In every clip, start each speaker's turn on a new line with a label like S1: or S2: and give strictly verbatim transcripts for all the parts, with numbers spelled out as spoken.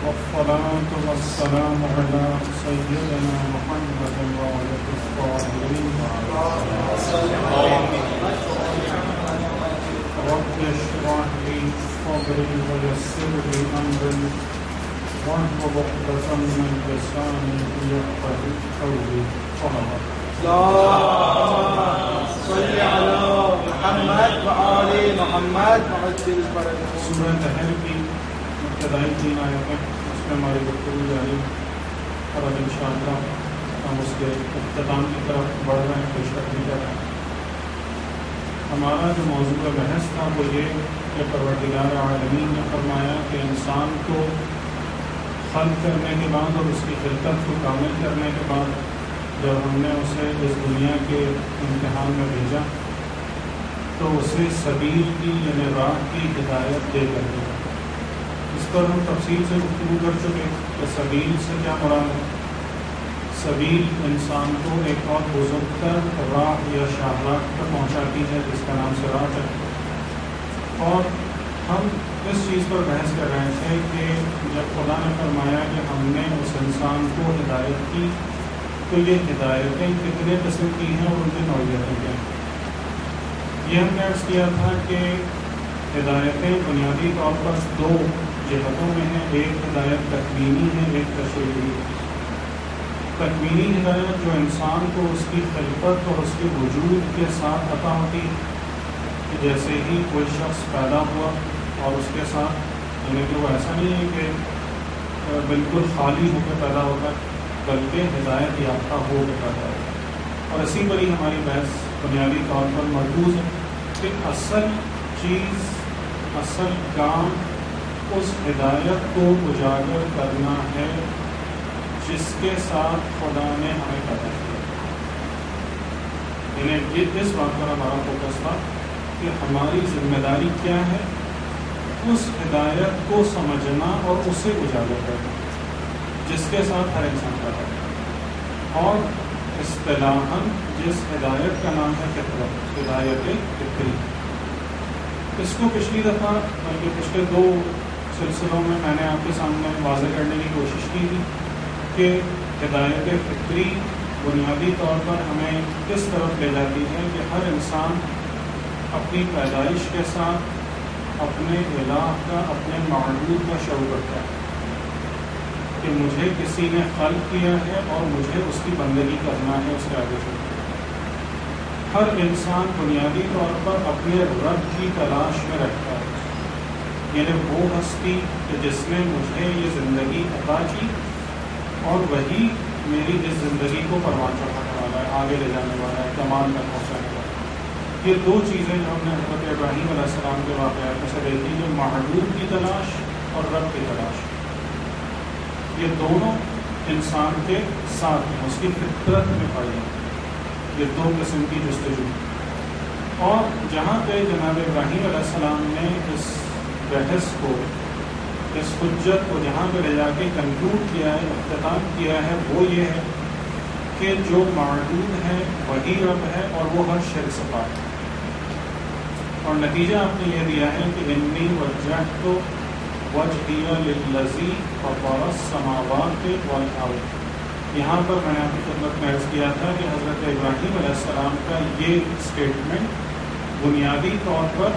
S1: والصلاة والسلام على سيدنا محمد وعلى الطاهرين رب اشرح لي صدري ويسر لي أمري واحلل عقدة من لساني يفقهوا قولي. صلوات
S2: اللهم صل على محمد وآل محمد وعجل فرجهم.
S1: سورہ طہر کی ابتدائی تین آیتیں، اس میں ہماری گفتگو جاری اور اب انشاءاللہ ہم اس کے اختتام کی طرف بڑھ رہے ہیں، پیش قدمی کر رہے ہیں. ہمارا جو موضوع بحث تھا وہ یہ کہ پروردگار عالمین نے فرمایا کہ انسان کو خلق کرنے کے بعد اور اس کی خلقت کو کامل کرنے کے بعد جب ہم نے اسے اس دنیا کے امتحان میں بھیجا تو اسے سبیل کی یعنی راہ کی ہدایت دے کر دیا. اس پر ہم تفصیل سے گفتگو کر چکے کہ سبیل سے کیا مراد ہے. سبیل انسان کو ایک اور بزرگ تر راہ یا شاہراہ پر پہنچاتی ہے جس کا نام صراط ہے. اور ہم اس چیز پر بحث کر رہے تھے کہ جب خدا نے فرمایا کہ ہم نے اس انسان کو ہدایت کی تو یہ ہدایتیں کتنے قسم کی ہیں اور ان کی نوعیتیں کیا ہیں. یہ ہم نے عرض کیا تھا کہ ہدایتیں بنیادی طور پر دو جہتوں میں ہیں. ایک ہدایت تکوینی ہے، ایک تشریعی ہے. تکوینی ہدایت جو انسان کو اس کی خلقت اور اس کے وجود کے ساتھ عطا ہوتی ہے کہ جیسے ہی کوئی شخص پیدا ہوا اور اس کے ساتھ یعنی کہ وہ ایسا نہیں ہے کہ بالکل خالی ہو کے پیدا ہوتا ہے بلکہ ہدایت یافتہ ہو کے پیدا ہوتا ہے. اور اسی پر ہی ہماری بحث بنیادی طور پر مرکوز ہے کہ اصل چیز اصل کام اس ہدایت کو اجاگر کرنا ہے جس کے ساتھ خدا نے ہمیں پیدا کیا. یعنی اس بات پر ہمارا فوکس تھا کہ ہماری ذمہ داری کیا ہے، اس ہدایت کو سمجھنا اور اسے اجاگر کرنا جس کے ساتھ ہر انسان پیدا ہے. اور اصطلاحاً جس ہدایت کا نام ہے فطرت، ہدایت فطری. اس کو پچھلی دفعہ بلکہ پچھلے دو سلسلوں میں میں نے آپ کے سامنے واضح کرنے کی کوشش کی تھی کہ ہدایت فطری بنیادی طور پر ہمیں کس طرف لے جاتی ہے کہ ہر انسان اپنی پیدائش کے ساتھ اپنے الہ کا، اپنے معبود کا شعور رکھتا ہے کہ مجھے کسی نے خلق کیا ہے اور مجھے اس کی بندگی کرنا ہے، اس کے آگے چلنا ہے. ہر انسان بنیادی طور پر اپنے رب کی تلاش میں رہتا ہے، یعنی وہ ہستی کہ جس نے مجھے یہ زندگی عطا کی اور وہی میری اس زندگی کو پروان چڑھانے والا ہے، آگے لے جانے والا ہے، کمال میں پہنچانے والا ہے. یہ دو چیزیں جو ہم نے حضرت ابراہیم علیہ السلام کے واقعات میں سے دیکھی، جو معبود کی تلاش اور رب کی تلاش، یہ دونوں انسان کے ساتھ ہیں، اس کی فطرت میں پائی جاتی ہے. یہ دو قسم کی جستجو. اور جہاں پہ جناب ابراہیم علیہ السلام نے اس بحث کو، اس حجت کو جہاں پہ لے جا کے کنکلوڈ کیا ہے، اختتام کیا ہے، وہ یہ ہے کہ جو معبود ہے وہی رب ہے اور وہ ہر شرک سے پاک ہے. اور نتیجہ آپ نے یہ دیا ہے کہ انی وجہت وجہی للذی فطر السماوات والارض. یہاں پر میں نے آپ کی خدمت میں عرض کیا تھا کہ حضرت ابراہیم علیہ السلام کا یہ اسٹیٹمنٹ بنیادی طور پر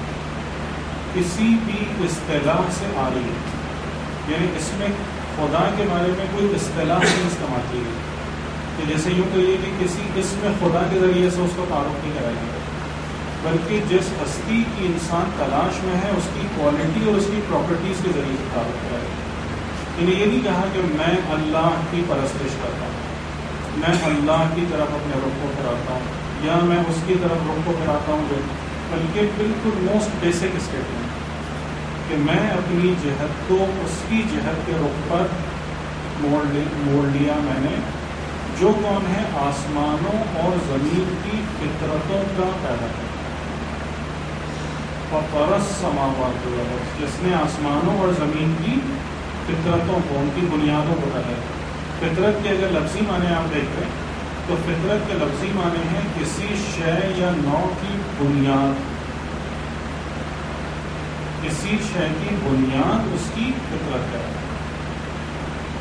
S1: کسی بھی اصطلاح سے آ رہی ہے، یعنی اس میں خدا کے بارے میں کوئی اصطلاح نہیں استعمال کی گئی کہ جیسے یوں کہیے کہ کسی اس میں خدا کے ذریعے سے اس کو تعارف نہیں کرایا گیا، بلکہ جس ہستی کی انسان تلاش میں ہے اس کی کوالٹی اور اس کی پراپرٹیز کے ذریعے سے تعارف کرایا گیا. انہیں یہ نہیں کہا کہ میں اللہ کی پرستش کرتا ہوں، میں اللہ کی طرف اپنے رخ کو پھراتا ہوں یا میں اس کی طرف رخ کو پھراتا ہوں، بلکہ بالکل موسٹ بیسک اسٹیٹمنٹ کہ میں اپنی جہت کو اس کی جہت کے رخ پر موڑ لیا میں نے جو کون ہے آسمانوں اور زمین کی فطرتوں کا پیدا کیا. فطر السماوات والارض، جس نے آسمانوں اور زمین کی فطرتوں کو، ان کی بنیادوں کو پیدا کیا. فطرت کے اگر لفظی معنی آپ دیکھ رہے ہیں تو فطرت کے لفظی معنی ہے کسی شے یا نوع کی بنیاد. کسی شے کی بنیاد اس کی فطرت ہے.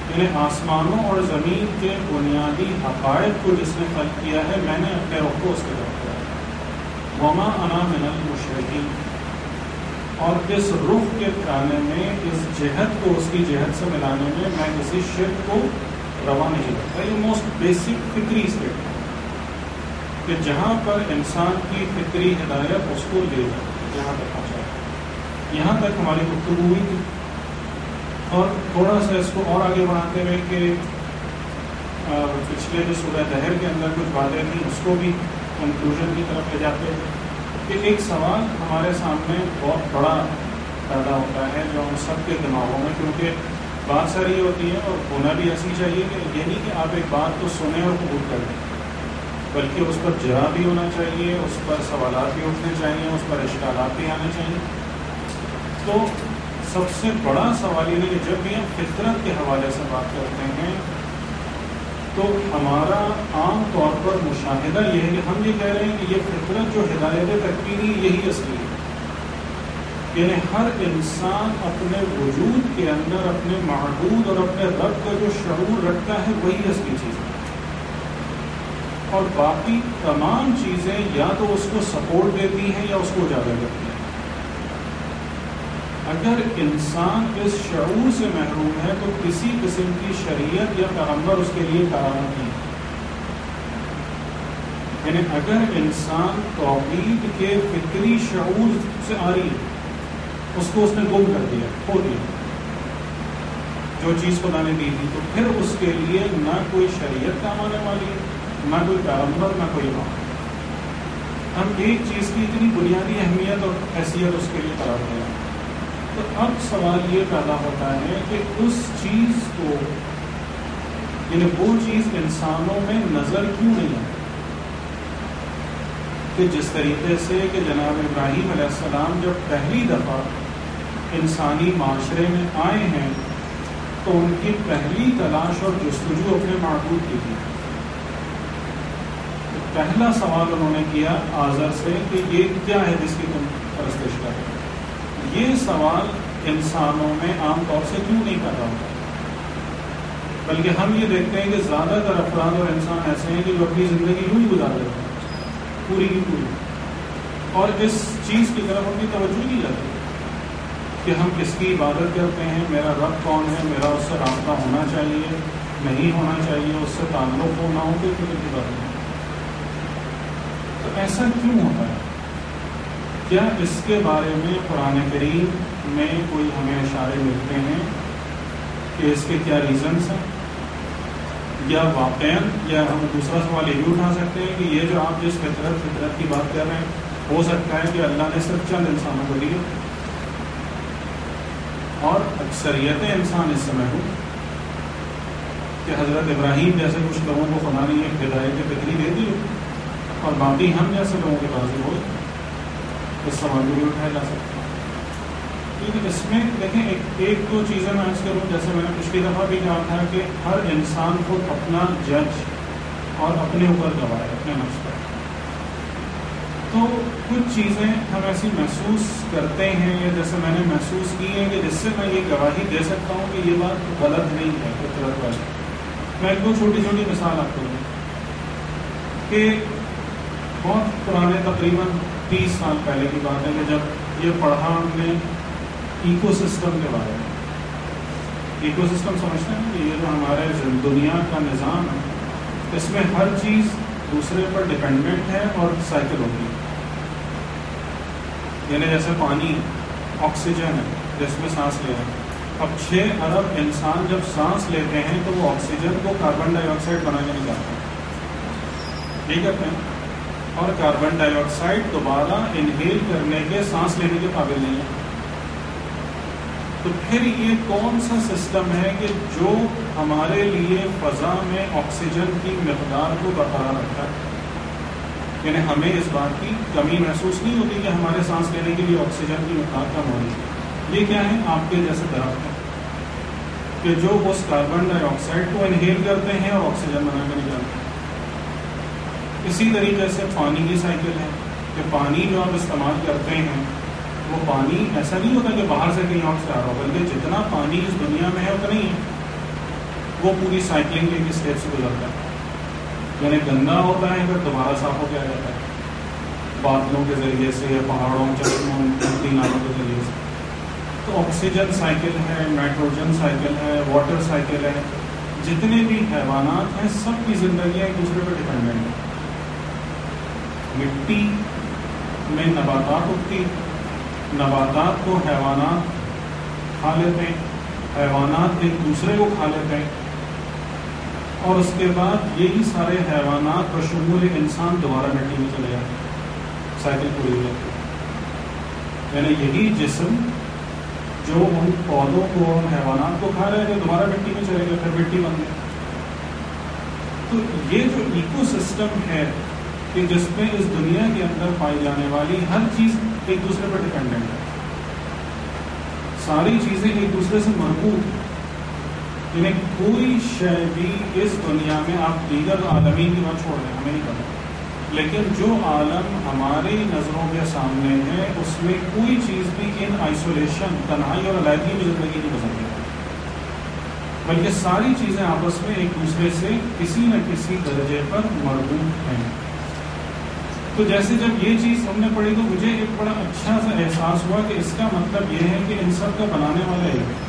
S1: یعنی آسمانوں اور زمین کے بنیادی حقائق کو جس نے خلق کیا ہے، میں نے اپنے رخ کو اس کے طرف کیا ہے۔ وما انا من المشرکین، اور اس رخ کے پھیلانے میں، اس جہت کو اس کی جہت سے ملانے میں میں کسی شرک کو روا نہیں رکھتا۔ یہ موسٹ بیسک فکری اسٹیٹ ہے کہ جہاں پر انسان کی فکری ہدایت اس کو لے جائے، جہاں تک پہنچائے۔ یہاں تک ہماری گفتگو ہوئی تھی، اور تھوڑا سا اس کو اور آگے بڑھاتے ہوئے کہ پچھلے جو سورہ دہر کے اندر کچھ باتیں تھیں اس کو بھی کنکلوژن کی طرف لے جاتے ہیں کہ ایک سوال ہمارے سامنے بہت بڑا پیدا ہوتا ہے جو ہم سب کے دماغوں میں، کیونکہ بات ساری یہ ہوتی ہے اور ہونا بھی ایسی چاہیے کہ یہ نہیں کہ آپ ایک بات کو سنیں اور قبول کر لیں، بلکہ اس پر جرا بھی ہونا چاہیے، اس پر سوالات بھی اٹھنے چاہیے، اس پر اشکالات بھی آنے چاہیے۔ تو سب سے بڑا سوال یہ ہے کہ جب بھی ہم فطرت کے حوالے سے بات کرتے ہیں تو ہمارا عام طور پر مشاہدہ یہ ہے کہ ہم یہ کہہ رہے ہیں کہ یہ فطرت جو ہدایت تکوینی یہی اصلی ہے، یعنی ہر انسان اپنے وجود کے اندر اپنے معبود اور اپنے رب کا جو شعور رکھتا ہے وہی اصلی چیز ہے، اور باقی تمام چیزیں یا تو اس کو سپورٹ دیتی ہیں یا اس کو اجاگر کرتی ہیں۔ اگر انسان اس شعور سے محروم ہے تو کسی قسم کی شریعت یا پیغمبر اس کے لیے کارآمد نہیں، یعنی اگر انسان توحید کے فکری شعور سے آ رہی ہے، اس کو اس نے گم کر دیا، کھو دیا جو چیز خدا نے دی تھی، تو پھر اس کے لیے نہ کوئی شریعت کام آنے والی ہے، نہ کوئی پیغمبر، نہ کوئی امام۔ ہم ایک چیز کی اتنی بنیادی اہمیت اور حیثیت اس کے لیے قرار دیں، تو اب سوال یہ پیدا ہوتا ہے کہ اس چیز کو، یعنی وہ چیز انسانوں میں نظر کیوں نہیں آتی کہ جس طریقے سے کہ جناب ابراہیم علیہ السلام جب پہلی دفعہ انسانی معاشرے میں آئے ہیں تو ان کی پہلی تلاش اور جستجو اپنے معبود کی تھی۔ پہلا سوال انہوں نے کیا آزر سے کہ یہ کیا ہے جس کی تم پرستش کر رہے ہو؟ یہ سوال انسانوں میں عام طور سے کیوں نہیں پیدا ہوتا، بلکہ ہم یہ دیکھتے ہیں کہ زیادہ تر افراد اور انسان ایسے ہیں کہ جو اپنی زندگی یوں ہی گزار دیتے ہیں پوری کی پوری، اور اس چیز کی طرف ان کی توجہ نہیں جاتی کہ ہم کس کی عبادت کرتے ہیں، میرا رب کون ہے، میرا اس سے رابطہ ہونا چاہیے نہیں ہونا چاہیے، اس سے تعلق ہو نہ ہو، کوئی فکر کی بات نہیں۔ تو ایسا کیوں ہوتا ہے؟ کیا اس کے بارے میں قرآن کریم میں کوئی ہمیں اشارے ملتے ہیں کہ اس کے کیا ریزنس ہیں، یا واقعاً، یا ہم دوسرا سوال یہ بھی اٹھا سکتے ہیں کہ یہ جو آپ جس فطرت فطرت کی بات کر رہے ہیں ہو سکتا ہے کہ اللہ نے صرف چند انسانوں کو دی اور اکثریت انسان اس سمے ہو کہ حضرت ابراہیم جیسے کچھ لوگوں کو خدا نے ایک ہدایت فطری دے دی اور باقی ہم جیسے لوگوں کے پاس ہو، اس سوال کو بھی اٹھایا جا سکتا ہے۔ کیونکہ اس میں دیکھیں ایک ایک دو چیزیں میں عرض کروں، جیسے میں نے پچھلی دفعہ بھی کہا تھا کہ ہر انسان کو اپنا جج اور اپنے اوپر گواہ ہے، اپنے نفس پر۔ تو کچھ چیزیں ہم ایسی محسوس کرتے ہیں یا جیسے میں نے محسوس کی ہے کہ جس سے میں یہ گواہی دے سکتا ہوں کہ یہ بات غلط نہیں ہے فطرت والی۔ میں ایک دو چھوٹی چھوٹی مثال آپ کو دوں کہ بہت پرانے تقریباً تیس سال پہلے کی بات ہے کہ جب یہ پڑھا ہم نے ایکو سسٹم کے بارے میں۔ ایکو سسٹم سمجھتے ہیں کہ یہ جو ہمارے دنیا کا نظام ہے اس میں ہر چیز دوسرے پر ڈپینڈنٹ ہے اور سائیکل ہوتی ہے، یعنی جیسے پانی آکسیجن ہے جس میں سانس لے رہے ہیں، اب چھ ارب انسان جب سانس لیتے ہیں تو وہ آکسیجن کو کاربن ڈائی آکسائڈ بنا کے نکالتے ہیں، ٹھیک ہے، اور کاربن ڈائی آکسائڈ دوبارہ انہیل کرنے کے، سانس لینے کے قابل نہیں ہے۔ تو پھر یہ کون سا سسٹم ہے کہ جو ہمارے لیے فضا میں آکسیجن کی مقدار کو برقرار رکھتا ہے، یعنی ہمیں اس بات کی کمی محسوس نہیں ہوتی کہ ہمارے سانس لینے کے لیے آکسیجن کی مقدار کم ہو رہی ہے۔ یہ کیا ہے؟ آپ کے جیسے درخت ہیں کہ جو اس کاربن ڈائی آکسائڈ کو انہیل کرتے ہیں اور آکسیجن بنا کے نکالتے ہیں۔ اسی طریقے سے پانی کی سائیکل ہے کہ پانی جو آپ استعمال کرتے ہیں وہ پانی ایسا نہیں ہوتا کہ باہر سے کہیں اور سے آ رہا ہو، بلکہ جتنا پانی اس دنیا میں ہے اتنا ہی ہے، وہ پوری سائیکلنگ ایک اسٹیپ سے گزرتا ہے. یعنی گندا ہوتا ہے پھر دوبارہ صاف ہو کے آ جاتا ہے بادلوں کے ذریعے سے یا پہاڑوں چشموں ندی نالوں کے ذریعے سے. تو آکسیجن سائیکل ہے, نائٹروجن سائیکل ہے, واٹر سائیکل ہے, جتنے بھی حیوانات ہیں سب کی زندگیاں ایک دوسرے پر ڈپینڈنٹ ہیں. مٹی میں نباتات اگتی, نباتات کو حیوانات کھا لیتے ہیں, حیوانات ایک دوسرے کو کھا لیتے ہیں, اور اس کے بعد یہی سارے حیوانات بشمول انسان دوبارہ مٹی میں چلے جاتے ہیں, سائیکل پوری ہو جاتی ہے. یعنی یہی جسم جو ان پودوں کو ان حیوانات کو کھا رہے تھے دوبارہ مٹی میں چلے گئے, پھر مٹی بن گئی. تو یہ جو ایکو سسٹم ہے کہ جس میں اس دنیا کے اندر پائی جانے والی ہر چیز ایک دوسرے پر ڈپینڈنٹ ہے, ساری چیزیں ایک دوسرے سے مربوط ہیں. یعنی کوئی شے بھی اس دنیا میں, آپ دیگر عالمین کی بات چھوڑ دیں, ہمیں نہیں پتا, لیکن جو عالم ہماری نظروں کے سامنے ہے اس میں کوئی چیز بھی ان آئسولیشن, تنہائی اور علیحدگی میں زندگی نہیں گزرتی, بلکہ ساری چیزیں آپس میں ایک دوسرے سے کسی نہ کسی درجے پر مربوط ہیں. تو جیسے جب یہ چیز ہم نے پڑھی تو مجھے ایک بڑا اچھا سا احساس ہوا کہ اس کا مطلب یہ ہے کہ ان سب کا بنانے والا ایک ہے.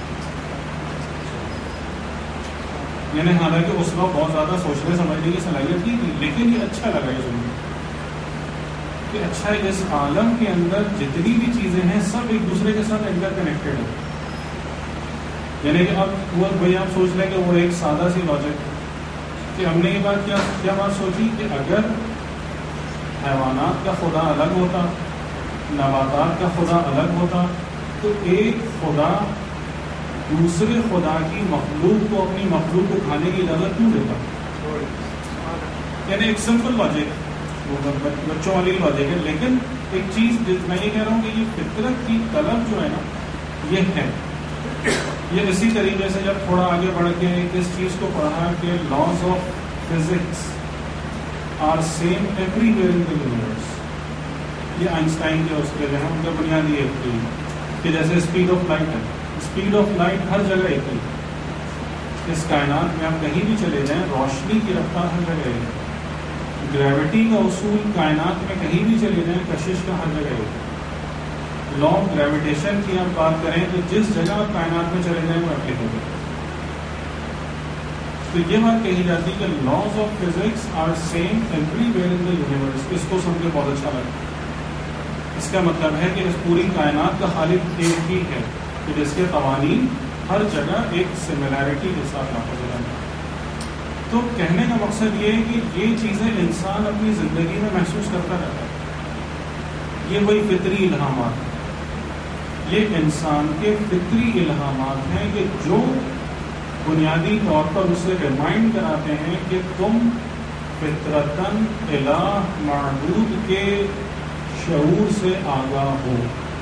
S1: یعنی حالانکہ اس وقت بہت زیادہ سوچنے سمجھنے کی صلاحیت نہیں تھی, لیکن یہ اچھا لگا یہ سن کہ اچھا اس عالم کے اندر جتنی بھی چیزیں ہیں سب ایک دوسرے کے ساتھ انٹر کنیکٹڈ ہیں. یعنی کہ اب وہ بھائی آپ سوچ لیں کہ وہ ایک سادہ سی لاجک کہ ہم نے یہ بات کیا کیا بات سوچی کہ اگر حیوانات کا خدا الگ ہوتا, نباتات کا خدا الگ ہوتا, تو ایک خدا دوسرے خدا کی مخلوق کو اپنی مخلوق کو کھانے کی اجازت کیوں دیتا؟ یعنی ایک سمپل لاجک, بچوں والی لاجک ہے, لیکن ایک چیز میں یہ کہہ رہا ہوں کہ یہ فطرت کی طلب جو ہے نا یہ ہے. یہ اسی طریقے سے جب تھوڑا آگے بڑھ کے اس چیز کو پڑھا کہ laws of physics are same everywhere in the universe, یہ آئنسٹائن کے اس کے جو ہے ان کا بنیادی ایک تھی کہ جیسے اسپیڈ آف لائٹ ہے, اسپیڈ آف لائٹ ہر جگہ ایک ہی. اس کائنات میں آپ کہیں بھی چلے جائیں روشنی کی رفتار ہر جگہ ایک. گریوٹی کا اصول کائنات میں کہیں بھی چلے جائیں کشش کا ہر جگہ ایک. لا آف گریویٹیشن کی آپ بات کریں تو جس جگہ آپ کائنات میں چلے جائیں وہ اپلیکیبل. تو یہ بات کہی جاتی ہے کہ laws of physics are same everywhere in the universe. اس کو سن کے بہت اچھا لگا. اس کا مطلب ہے کہ اس پوری کائنات کا خالق ایک ہی ہے کہ جس کے قوانین ہر جگہ ایک سملیرٹی کے ساتھ نافذ ہیں. تو کہنے کا مقصد یہ ہے کہ یہ چیزیں انسان اپنی زندگی میں محسوس کرتا رہتا ہے. یہ وہی فطری الہامات ہیں, یہ انسان کے فطری الہامات ہیں کہ جو بنیادی طور پر اسے ریمائنڈ کراتے ہیں کہ تم فطرتاً الہ معبود کے شعور سے آگاہ ہو.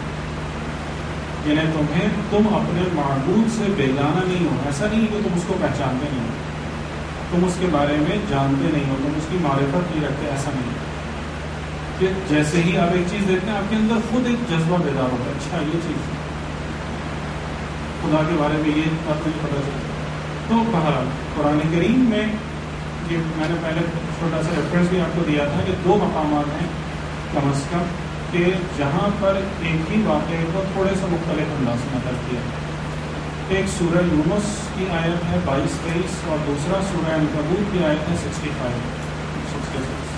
S1: یعنی تمہیں تم اپنے معبود سے بیگانہ نہیں ہو. ایسا نہیں کہ تم اس کو پہچانتے نہیں ہو, تم اس کے بارے میں جانتے نہیں ہو, تم اس کی معرفت نہیں رکھتے. ایسا نہیں کہ جیسے ہی آپ ایک چیز دیکھتے ہیں آپ کے اندر خود ایک جذبہ بیدار ہوتا ہے, اچھا یہ چیز خدا کے بارے میں یہ آپ مجھے پتہ چلتا. تو بہرحال قرآن کریم میں یہ میں نے پہلے چھوٹا سا ریفرنس بھی آپ کو دیا تھا کہ دو مقامات ہیں کم از کم کہ جہاں پر ایک ہی واقعے کو تھوڑے سے مختلف انداز میں نقل کیا. ایک سورہ یونس کی آیت ہے بائیس تیئیس اور دوسرا سورہ عنکبوت کی آیت ہے سکسٹی فائیو سکسٹی سکس.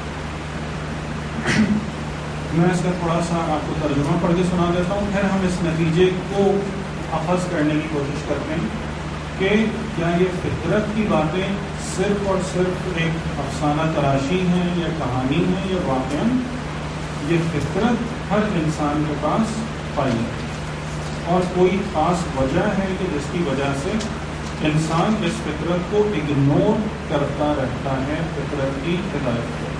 S1: میں اس کا تھوڑا سا آپ کو ترجمہ پڑھ کے سنا دیتا ہوں, پھر ہم اس نتیجے کو اخذ کرنے کی کوشش کرتے ہیں کہ کیا یہ فطرت کی باتیں صرف اور صرف ایک افسانہ تراشی ہیں یا کہانی ہے یا واقعاً یہ فطرت ہر انسان کے پاس پائی ہے اور کوئی خاص وجہ ہے کہ جس کی وجہ سے انسان اس فطرت کو اگنور کرتا رہتا ہے, فطرت کی ہدایت کو.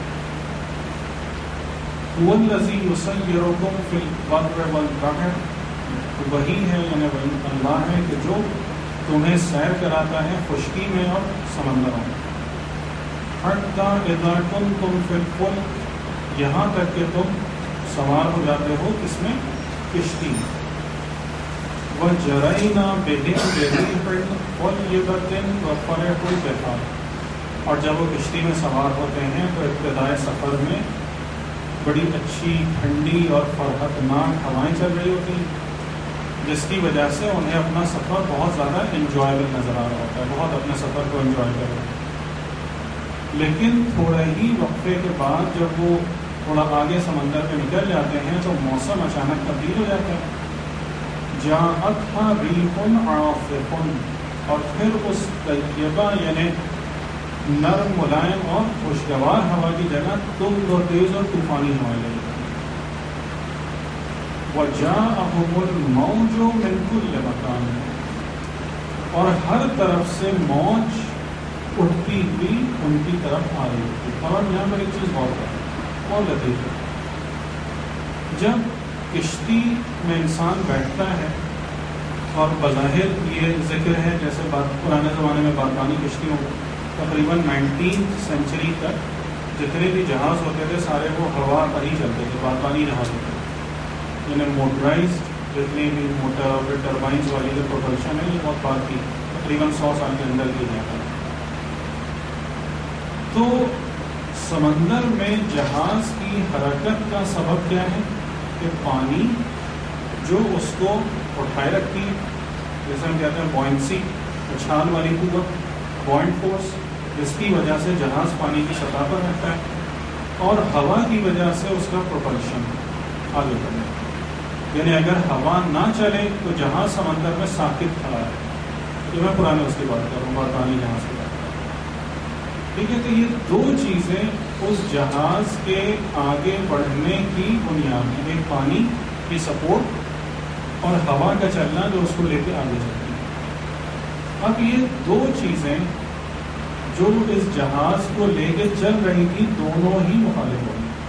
S1: هو الذی یصیرکم فی البر والبحر, وہی ہے یعنی وہی اللہ ہے کہ جو تمہیں سیر کراتا ہے خشکی میں اور سمندروں میں. حتی اذا کنتم فی الفلک, یہاں تک کہ تم سوار ہو جاتے ہو اس میں کشتی. وَجَرَيْنَا بِهِمْ بِرِيحٍ طَيِّبَةٍ وَفَرِحُوا بِهَا، اور جب وہ کشتی میں سوار ہوتے ہیں تو ابتدائے سفر میں بڑی اچھی ٹھنڈی اور فرحتناک ہوائیں چل رہی ہوتی ہیں، جس کی وجہ سے انہیں اپنا سفر بہت زیادہ انجوائبل نظر آ رہا ہوتا ہے، بہت اپنے سفر کو انجوائے کر رہے ہیں۔ لیکن تھوڑے ہی وقفے کے بعد جب وہ تھوڑا آگے سمندر پہ نکل جاتے ہیں تو موسم اچانک تبدیل ہو جاتا ہے۔ جاءتها ریح عاصف، اور پھر اس طیبہ یعنی نرم ملائم اور خوشگوار ہوا کی جگہ تند اور تیز اور طوفانی ہوائیں لگی۔ وَجَاءَهُمُ الْمَوْجُ مِنْ كُلِّ مَكَانٍ، اور ہر طرف سے موج اٹھتی ہوئی ان کی طرف آ رہی تھی۔ اور یہاں پر ایک چیز بہت ہے بہت لطیف ہے، جب کشتی میں انسان بیٹھتا ہے اور بظاہر یہ ذکر ہے جیسے بات پرانے زمانے میں بادبانی کشتیوں تقریباً نائنٹینتھ سینچری تک جتنے بھی جہاز ہوتے تھے سارے وہ ہوا پر ہی چلتے تھے، بادبانی جہاز ہوتے تھے، یعنی موٹرائز جتنی بھی موٹر اور ٹربائنس والی جو پروپلشن ہے یہ بہت بات کی تقریباً سو سال کے اندر کی جاتا ہے۔ تو سمندر میں جہاز کی حرکت کا سبب کیا ہے کہ پانی جو اس کو اٹھائے رکھتی ہے، جیسے ہم کہتے ہیں بوئنسی، اچھال والی قوت، بوئنٹ فورس، جس کی وجہ سے جہاز پانی کی سطح پر رہتا ہے، اور ہوا کی وجہ سے اس کا پروپلشن آگے بڑھتا ہے۔ یعنی اگر ہوا نہ چلے تو جہاز سمندر میں ساکت کھڑا ہے، جو میں پرانے اس کی بات کر رہا ہوں، برطانوی جہاز کی بات کر رہا ہوں، ٹھیک ہے۔ تو یہ دو چیزیں اس جہاز کے آگے بڑھنے کی بنیاد ہے، ایک پانی کی سپورٹ اور ہوا کا چلنا جو اس کو لے کے آگے چلتی ہے۔ اب یہ دو چیزیں جو اس جہاز کو لے کے چل رہی تھی دونوں ہی مخالف ہو گئی،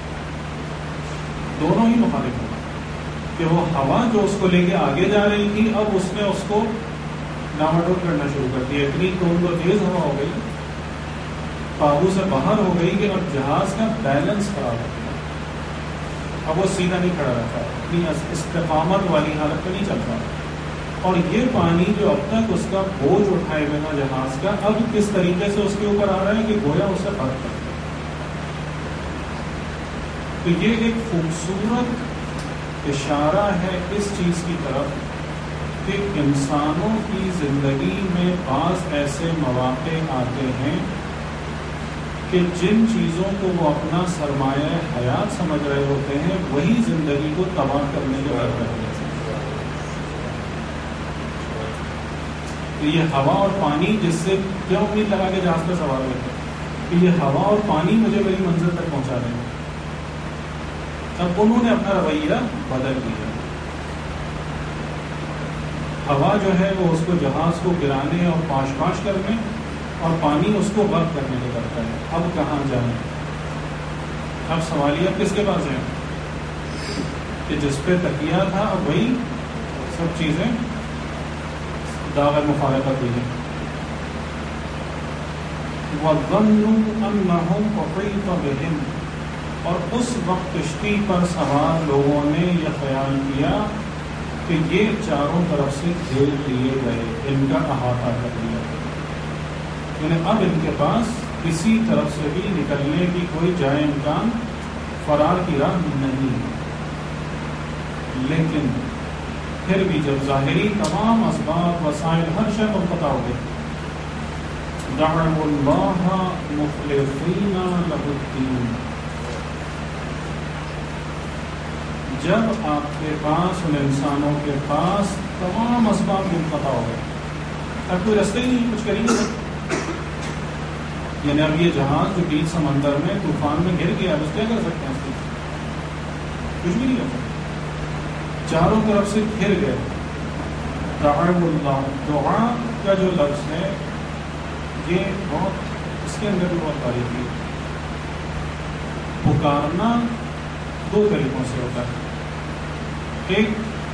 S1: دونوں ہی مخالف ہو گئی کہ وہ ہوا جو اس کو لے کے آگے جا رہی تھی اب اس نے اس کو ڈاواڈول کرنا شروع کر دیا، اتنی تند و تیز ہوا ہو گئی، قابو سے باہر ہو گئی کہ اب جہاز کا بیلنس خراب ہو گیا، اب وہ سیدھا نہیں کھڑا رہتا، اپنی استقامت والی حالت پہ نہیں چلتا، اور یہ پانی جو اب تک اس کا بوجھ اٹھائے ہوئے تھا جہاز کا اب کس طریقے سے اس کے اوپر آ رہا ہے کہ گویا اسے فرق کرتا ہے۔ تو یہ ایک خوبصورت اشارہ ہے اس چیز کی طرف کہ انسانوں کی زندگی میں بعض ایسے مواقع آتے ہیں کہ جن چیزوں کو وہ اپنا سرمایہ حیات سمجھ رہے ہوتے ہیں وہی زندگی کو تباہ کرنے کے بعد رہتے ہیں۔ تو یہ ہوا اور پانی جس سے کیا امید لگا کے جہاز پہ سوار ہوئے تھے کہ یہ ہوا اور پانی مجھے میری منزل تک پہنچا دیں گے، اب انہوں نے اپنا رویہ بدل دیا۔ ہوا جو ہے وہ اس کو جہاز کو گرانے اور پاش پاش کرنے اور پانی اس کو غرق کرنے کو کرتا ہے۔ اب کہاں جائیں؟ اب سوالیہ کس کے پاس ہے کہ جس پہ تکیہ تھا اب وہی سب چیزیں داغ مفارقت ہوئی ہیں۔ وَظَنُّوا أَنَّهُمْ أُحِيطَ بِهِمْ، اور اس وقت کشتی پر سوار لوگوں نے یہ خیال کیا کہ یہ چاروں طرف سے گھیر لیے گئے، ان کا احاطہ کر لیا گیا، یعنی اب ان کے پاس کسی طرف سے بھی نکلنے کی کوئی جائے امکان، فرار کی راہ نہیں۔ لیکن پھر بھی جب ظاہری تمام اسباب وسائل ہر شے منقطع ہو گئے، دعوا اللہ مخلصین لہ الدین، جب آپ کے پاس ان انسانوں کے پاس تمام اسباب منقطع ہو گئے، اب کوئی رستے ہی نہیں، کچھ کریں گے، یعنی اب یہ جہاز جو بیچ سمندر میں طوفان میں گر گیا اس کیا کر سکتے ہیں؟ کچھ بھی نہیں کر سکتے، چاروں طرف سے گھر گئے۔ دعوا اللہ، دعا کا جو لفظ ہے یہ بہت اس کے اندر بھی بہت تاریخی ہے۔ پکارنا دو طریقوں سے ہوتا ہے، ایک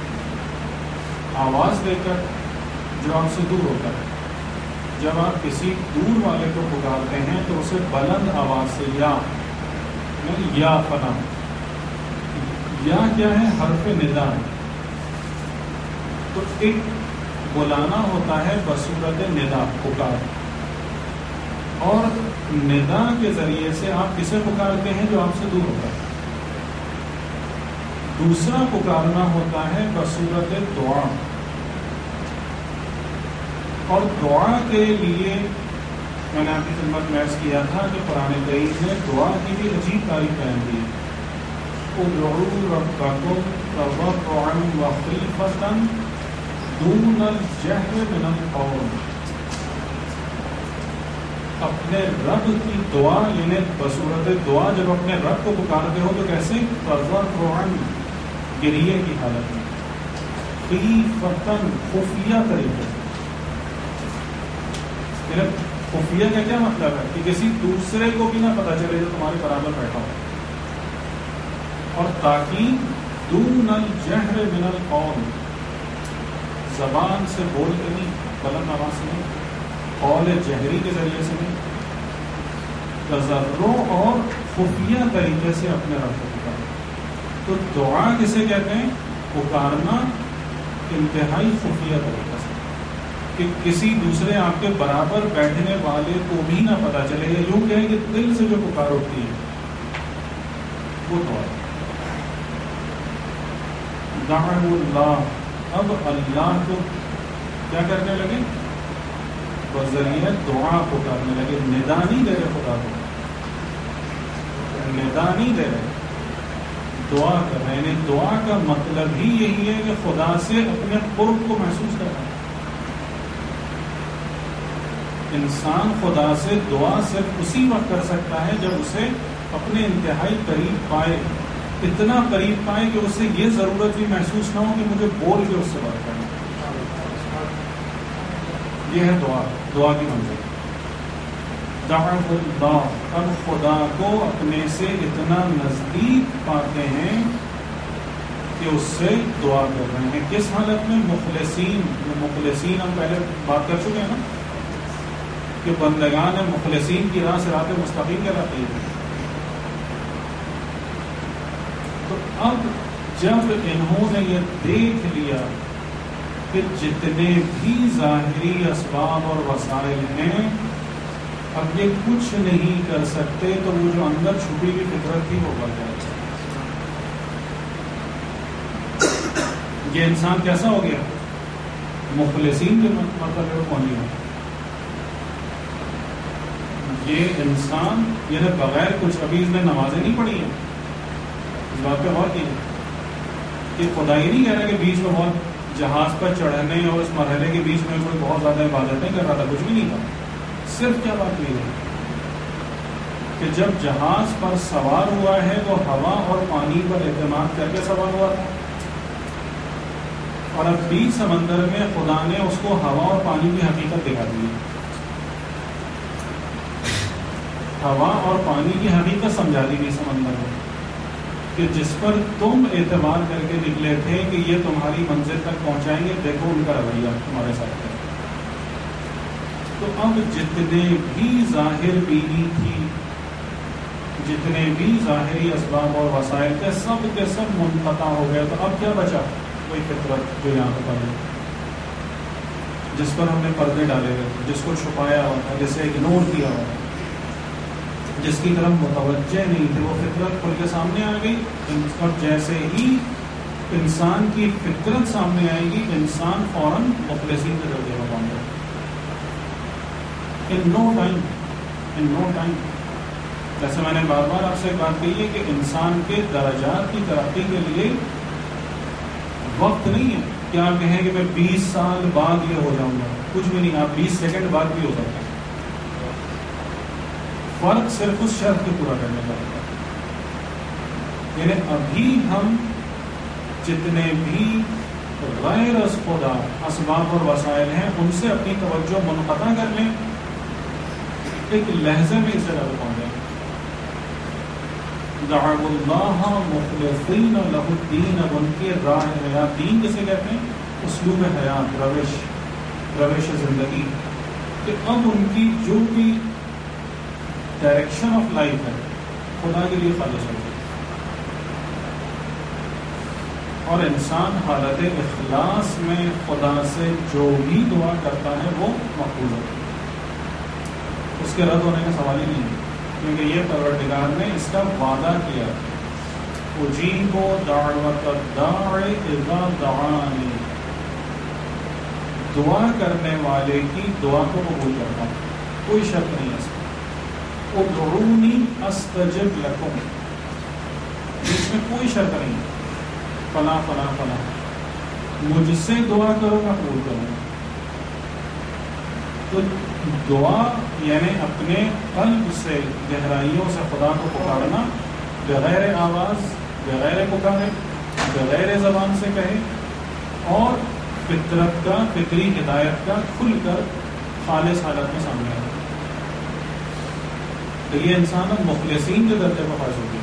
S1: آواز دے کر جو آپ سے دور ہوتا ہے، جب آپ کسی دور والے کو پکارتے ہیں تو اسے بلند آواز سے یا یا فلاں، یا کیا ہے؟ حرف ندا ہے، تو ایک بلانا ہوتا ہے بصورت ندا، پکار، اور ندا کے ذریعے سے آپ کسے پکارتے ہیں جو آپ سے دور ہوتا ہے. دوسرا پکارنا ہوتا ہے بصورت دعا، اور دعا کے لیے میں نے آپ کی خدمت میں عرض کیا تھا کہ قرآن کریم نے دعا کی بھی عجیب تعریف بیان دی ہے. ادعوا ربکم تضرعا وخیفۃ دون الجہر من القول. اپنے رب کی دعا یعنی بصورت دعا جب اپنے رب کو پکارتے ہو تو کیسے؟ تضرعا، گریے کی حالت میں، خیفۃ، خفیہ طریقے سے. خفیہ کا کیا مطلب ہے؟ کہ کسی دوسرے کو بھی نہ پتا چلے جو تمہارے برابر بیٹھا ہو. اور تاکید دون الجہر من القول، زبان سے بول کے نہیں، بلند آواز سے نہیں، قول جہری کے ذریعے سے نہیں، تضرع اور خفیہ طریقے سے اپنے رب کو پکارنا. تو دعا کسے کہتے ہیں؟ پکارنا انتہائی خفیہ طریقے سے، کہ کسی دوسرے آپ کے برابر بیٹھنے والے کو بھی نہ پتا چلے، یا یوں کہیں کہ دل سے جو پکار اٹھتی ہے وہ دعا. دعوا اللہ، اب اللہ کو کیا کرنے لگے؟ بذریعہ دعا پکارنے لگے. ندا نہیں دے رہے خدا کو، ندا نہیں دے رہے، دعا کر رہے. یعنی دعا کا مطلب ہی یہی ہے کہ خدا سے اپنے قرب کو محسوس کرنا. انسان خدا سے دعا صرف اسی وقت کر سکتا ہے جب اسے اپنے انتہائی قریب پائے، اتنا قریب پائے کہ اسے یہ ضرورت بھی محسوس نہ ہو کہ مجھے بول کے اس سے بات کرنا. یہ ہے دعا، دعا کی منزل. دعوا اللہ، اب خدا کو اپنے سے اتنا نزدیک پاتے ہیں کہ اس سے دعا کر رہے ہیں. کس حالت میں؟ مخلصین. مخلصین ہم پہلے بات کر چکے ہیں نا کہ بندگان مخلصین کی راہ صراط مستقیم کہلاتی ہے. تو اب جب انہوں نے یہ دیکھ لیا کہ جتنے بھی ظاہری اسباب اور وسائل ہیں اب یہ کچھ نہیں کر سکتے، تو وہ جو اندر چھپی ہوئی فطرت تھی وہ بڑھ جائے. یہ انسان کیسا ہو گیا؟ مخلصین کے مطلب ہے کون ہے؟ یہ انسان یہ بغیر کچھ ابھی اس نے نمازیں نہیں پڑھی ہیں. اس بات پہ غور کیجیے کہ خدا یہ نہیں کہہ رہا کہ بیچ میں بہت جہاز پر چڑھنے اور اس مرحلے کے بیچ میں کوئی بہت زیادہ عبادت نہیں کر رہا تھا، کچھ بھی نہیں تھا. صرف کیا بات یہ ہے کہ جب جہاز پر سوار ہوا ہے تو ہوا اور پانی پر اعتماد کر کے سوار ہوا تھا، اور اب بیچ سمندر میں خدا نے اس کو ہوا اور پانی کی حقیقت دکھا دی. ہوا اور پانی کی حقیقت سمجھا دی گئی سمندر میں کہ جس پر تم اعتبار کر کے نکلے تھے کہ یہ تمہاری منزل تک پہنچائیں گے، دیکھو ان کا رویہ تمہارے ساتھ ہے. تو اب جتنے بھی ظاہر بینی تھی، جتنے بھی ظاہری اسباب اور وسائل تھے، سب کے سب منقطع ہو گئے. تو اب کیا بچا؟ کوئی فطرت جو یہاں پہ پڑے، جس پر ہم نے پردے ڈالے ہوئے تھے، جس کو چھپایا ہوا تھا، جسے اگنور کیا ہوا تھا، جس کی طرف متوجہ نہیں تھے، وہ فطرت کھل کے سامنے آ گئی. اور جیسے ہی انسان کی فطرت سامنے آئے گی، انسان فوراً مخلصین کے درجے میں پہنچ جائے. ان نو ٹائم ان نو ٹائم جیسے میں نے بار بار آپ سے ایک بات کہی ہے کہ انسان کے درجات کی ترقی کے لیے وقت نہیں ہے کہ آپ کہیں کہ میں بیس سال بعد یہ ہو جاؤں گا. کچھ بھی نہیں، آپ بیس سیکنڈ بعد بھی ہو سکتا ہے. فرق صرف اس شرط کو پورا کرنے کا ہوتا ہے. یعنی ابھی ہم جتنے بھی غیر از خدا اسباب اور وسائل ہیں ان سے اپنی توجہ منقطع کر لیں، ایک لحظے میں اس جگہ پہ پہنچ جائیں. دعوا اللہ مخلصین لہ الدین، اب ان کی راہ حیات، دین کسے کہتے ہیں؟ اسلوب حیات، روش روش زندگی. کہ اب ان کی جو بھی ڈائریکشن آف لائف ہے خدا کے لیے خالص ہو. اور انسان حالت اخلاص میں خدا سے جو بھی دعا کرتا ہے وہ مقبول ہوتی ہے، اس کے رد ہونے کا سوال ہی نہیں ہے، کیونکہ یہ پروردگار نے اس کا وعدہ کیا، اجیب دعوت الداع اذا دعانی، دعا کرنے والے کی دعا کو قبول کرتا ہوں، کوئی شرط نہیں ہے اس میں، ادعونی استجب لکم، اس میں کوئی شرط نہیں ہے، فلاں فلاں فلاں، مجھ سے دعا کرو میں قبول کروں گا۔ تو دعا یعنی اپنے قلب سے گہرائیوں سے خدا کو پکارنا، بغیر آواز، بغیر پکارے، بغیر زبان سے کہے، اور فطرت کا، فطری ہدایت کا کھل کر خالص حالت میں سامنے آئے، تو یہ انسان اب مخلصین کے درجے پر فائز ہو گیا۔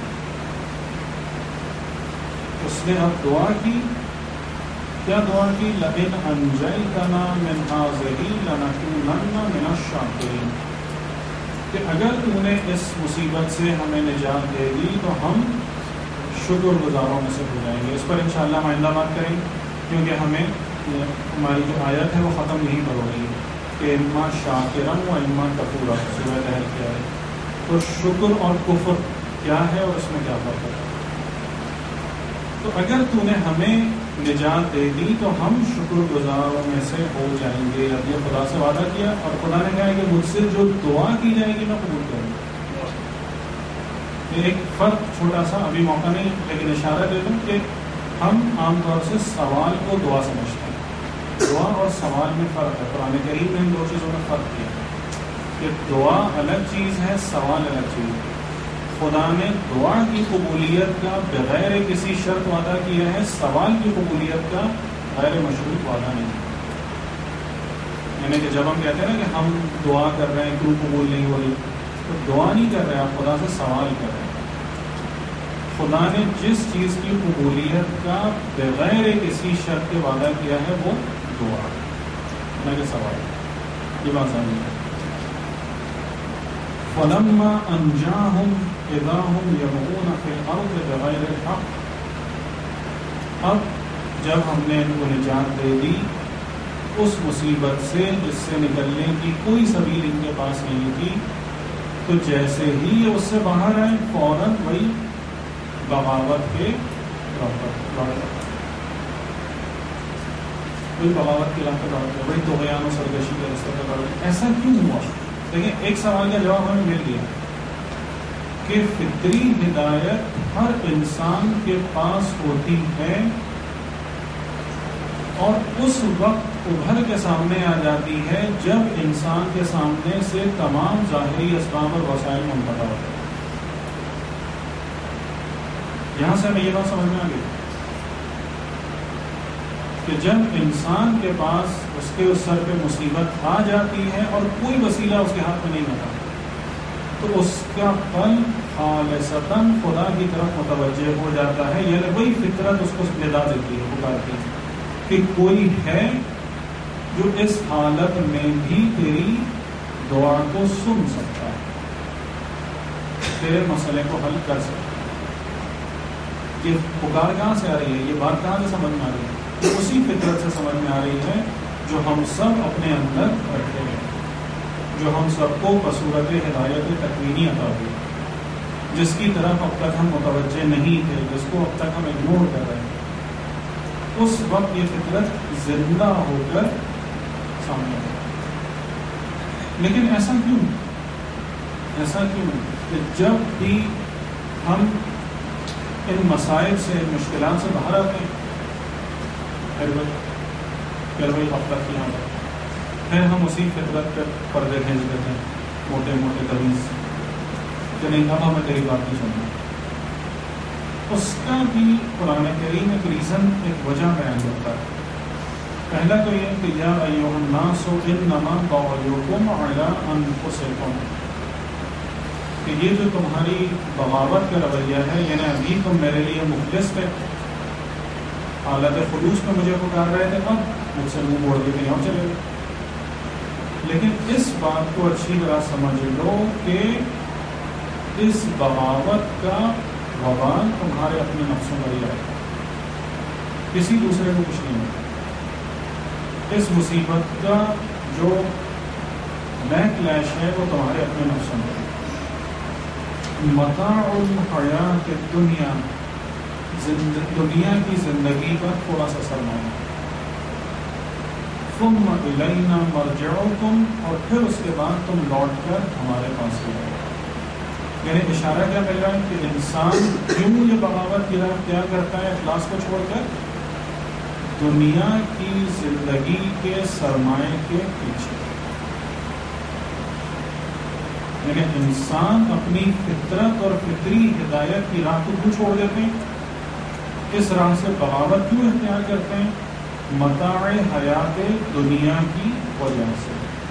S1: اس نے اب دعا کی، کیا دعا کی؟ لئن انجیتنا من ہذہ لنکونن من الشاکرین، کہ اگر تو نے اس مصیبت سے ہمیں نجات دے دی تو ہم شکر گزاروں میں سے ہو جائیں گے۔ اس پر انشاءاللہ ہم آئندہ بات کریں گے، کیونکہ ہمیں ہماری جو آیت ہے وہ ختم نہیں ہو رہی ہے کہ اما شاکرن و اما کفورا، سورہ دہل کیا ہے، تو شکر اور کفر کیا ہے اور اس میں کیا فرق ہے۔ تو اگر تو نے ہمیں نجات دے دی تو ہم شکر گزاروں میں سے ہو جائیں گے۔ اب یہ خدا سے وعدہ کیا، اور خدا نے کہا کہ مجھ سے جو دعا کی جائے گی میں قبول کروں گا۔ ایک فرق چھوٹا سا، ابھی موقع نہیں لیکن اشارہ دے دوں کہ ہم عام طور سے سوال کو دعا سمجھتے ہیں، دعا اور سوال میں فرق ہے۔ قرآن کریم نے ان دو چیزوں میں فرق کیا کہ دعا الگ چیز ہے، سوال الگ چیز ہے۔ خدا نے دعا کی قبولیت کا بغیر کسی شرط وعدہ کیا ہے، سوال کی قبولیت کا غیر مشروط وعدہ نہیں ہے۔ یعنی کہ جب ہم کہتے ہیں نا کہ ہم دعا کر رہے ہیں کیوں قبول نہیں ہو رہی، تو دعا نہیں کر رہے، آپ خدا سے سوال کر رہے ہیں۔ خدا نے جس چیز کی قبولیت کا بغیر کسی شرط کے وعدہ کیا ہے وہ دعا، نہ کہ سوال۔ یہ بات سمجھ ہے۔ فلما انجاہم اذا ہم یبغون فی الارض بغیر الحق، اب جب ہم نے ان کو نجات دے دی اس مصیبت سے جس سے نکلنے کی کوئی سبیل ان کے پاس نہیں تھی، تو جیسے ہی یہ اس سے باہر آئے فوراً وہی بغاوت کے وہی بغاوت کے علاقے بڑھتے، وہی طغیان و سرکشی کے راستے پر بڑھتے۔ ایسا کیوں ہوا؟ دیکھیں، ایک سوال کا جواب ہمیں مل گیا کہ فطری ہدایت ہر انسان کے پاس ہوتی ہے اور اس وقت ابھر کے سامنے آ جاتی ہے جب انسان کے سامنے سے تمام ظاہری اسباب اور وسائل منقطع ہوتے ہیں۔ یہاں سے ہمیں یہ بات سمجھ میں آ گئی کہ جب انسان کے پاس اس کے اس سر پہ مصیبت آ جاتی ہے اور کوئی وسیلہ اس کے ہاتھ میں نہیں ہوتا، تو اس کا قلب خالصتاً خدا کی طرف متوجہ ہو جاتا ہے، یعنی وہی فطرت اس کو ندا دیتی ہے، پکارتی ہے کہ کوئی ہے جو اس حالت میں بھی تیری دعا کو سن سکتا ہے، تیرے مسئلے کو حل کر سکتا ہے۔ یہ پکار کہاں سے آ رہی ہے، یہ بات کہاں سے سمجھ میں آ رہی ہے؟ یہ اسی فطرت سے سمجھ میں آ رہی ہے جو ہم سب اپنے اندر رکھتے ہیں، جو ہم سب کو بصورت ہدایت تکوینی عطا ہوئی، جس کی طرف اب تک ہم متوجہ نہیں تھے، جس کو اب تک ہم اگنور کر رہے ہیں۔ اس وقت یہ فطرت زندہ ہو کر سامنے آئی۔ لیکن ایسا کیوں ایسا کیوں کہ جب بھی ہم ان مسائل سے، مشکلات سے باہر آتے ہیں، پھر پھر وہی اب تک یہاں پر پھر ہم اسی فطرت پہ پردے کھینچ دیتے ہیں، موٹے موٹے طویز کہ نہیں اب ہمیں تیری بات نہیں سننا۔ اس کا بھی قرآن کریم ایک ریزن، ایک وجہ بیان کرتا ہے۔ پہلا تو یہ کہ یا ایھا الناس انما بغیکم علی انفسکم، کہ یہ جو تمہاری بغاوت کا رویہ ہے، یعنی ابھی تم میرے لیے مخلص تھے، حالت خلوص میں مجھے پکار رہے تھے، اب مجھ سے منہ موڑ کے کہیں اور چلے گئے۔ لیکن اس بات کو اچھی طرح سمجھ لو کہ اس بغاوت کا وبال تمہارے اپنے نفسوں پر ہی آئے گا۔ کسی دوسرے کو کچھ نہیں ہوتا. اس مصیبت کا جو بیک لیش ہے وہ تمہارے اپنے نفسوں میں. متاع الحیات الدنیا، دنیا کی زندگی پر تھوڑا سا سرمایہ. ثم الینا مرجعکم، اور پھر اس کے بعد تم لوٹ کر ہمارے پاس ہو جاؤ. یعنی اشارہ کیا مل رہا ہے کہ انسان کیوں یہ بغاوت کی راہ اختیار کرتا ہے اخلاص کو چھوڑ کر؟ دنیا کی زندگی کے سرمایہ کے پیچھے. یعنی انسان اپنی فطرت اور فطری ہدایت کی راہ کو کیوں چھوڑ دیتے ہیں؟ اس راہ سے بغاوت کیوں اختیار کرتے ہیں؟ متاع حیات دنیا کی وجہ سے.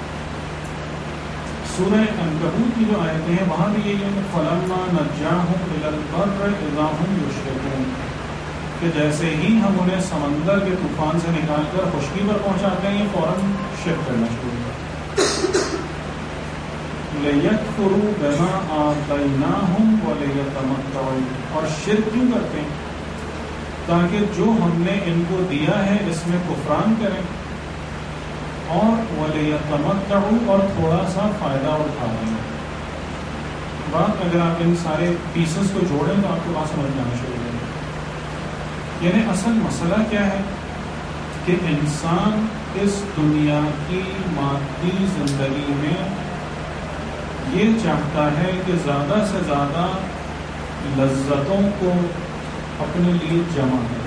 S1: سورہ عنکبوت کی جو آیتیں ہیں وہاں بھی یہی ہے کہ فَلَمَّا نَجَّاهُمْ إِلَى الْبَرِّ إِذَا هُمْ يُشْرِكُونَ، کہ جیسے ہی ہم انہیں سمندر کے طوفان سے نکال کر خشکی پر پہنچاتے ہیں یہ فوراً شرک کرنا شروع کرتے ہیں. لِيَكْفُرُوا بِمَا آتَيْنَاهُمْ وَلِيَتَمَتَّعُوا، اور شرک کیوں کرتے ہیں؟ تاکہ جو ہم نے ان کو دیا ہے اس میں کفران کریں اور وَلِيَتَمَتَّعُوا، اور تھوڑا سا فائدہ اٹھا لیں. بات اگر آپ ان سارے پیسز کو جوڑیں تو آپ کو بات سمجھ میں آنا شروع کریں. یعنی اصل مسئلہ کیا ہے کہ انسان اس دنیا کی مادی زندگی میں یہ چاہتا ہے کہ زیادہ سے زیادہ لذتوں کو اپنے لیے جمع کرے.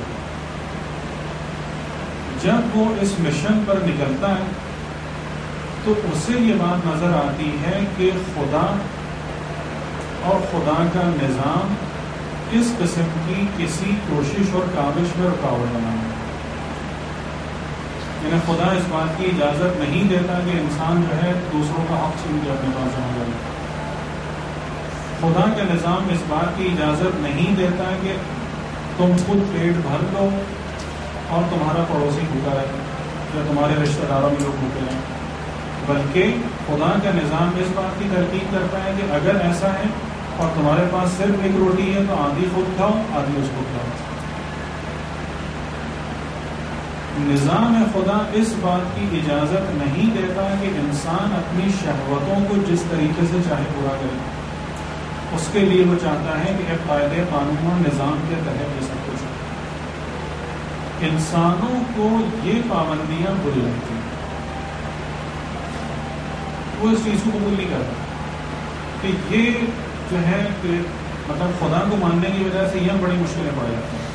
S1: جب وہ اس مشن پر نکلتا ہے تو اسے یہ بات نظر آتی ہے کہ خدا اور خدا کا نظام اس قسم کی کسی کوشش اور کاوش میں رکاوٹ بنانا ہے. یعنی خدا اس بات کی اجازت نہیں دیتا کہ انسان جو ہے دوسروں کا حق چھین کے اپنے پاس جمع کرے. خدا کا نظام اس بات کی اجازت نہیں دیتا کہ تم خود پیٹ بھر لو اور تمہارا پڑوسی بھوکا رہے یا تمہارے رشتہ داروں میں لوگ بھوکے رہیں، بلکہ خدا کا نظام اس بات کی ترتیب کرتا ہے کہ اگر ایسا ہے اور تمہارے پاس صرف ایک روٹی ہے تو آدھی خود کھاؤ آدھی اس کو کھاؤ. نظام خدا اس بات کی اجازت نہیں دیتا کہ انسان اپنی شہوتوں کو جس طریقے سے چاہے پورا کرے. اس کے لیے وہ چاہتا ہے کہ ایک قاعدے قانون اور نظام کے تحت یہ سب کچھ. انسانوں کو یہ پابندیاں بری لگتی ہیں، وہ اس چیز کو قبول نہیں کرتا کہ یہ جو ہے کہ مطلب خدا کو ماننے کی وجہ سے یہ بڑی مشکلیں پڑ جاتی ہیں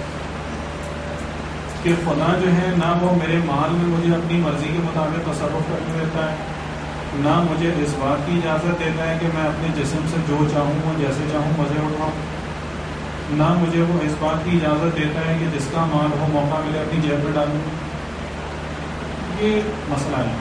S1: کہ خدا جو ہے نہ وہ میرے مال میں مجھے اپنی مرضی کے مطابق تصرف کرنے دیتا ہے، نہ مجھے اس بات کی اجازت دیتا ہے کہ میں اپنے جسم سے جو چاہوں وہ جیسے چاہوں مزے اٹھاؤں، نہ مجھے وہ اس بات کی اجازت دیتا ہے کہ جس کا مال ہو موقع ملے اپنی جیب میں ڈالوں. یہ مسئلہ ہے.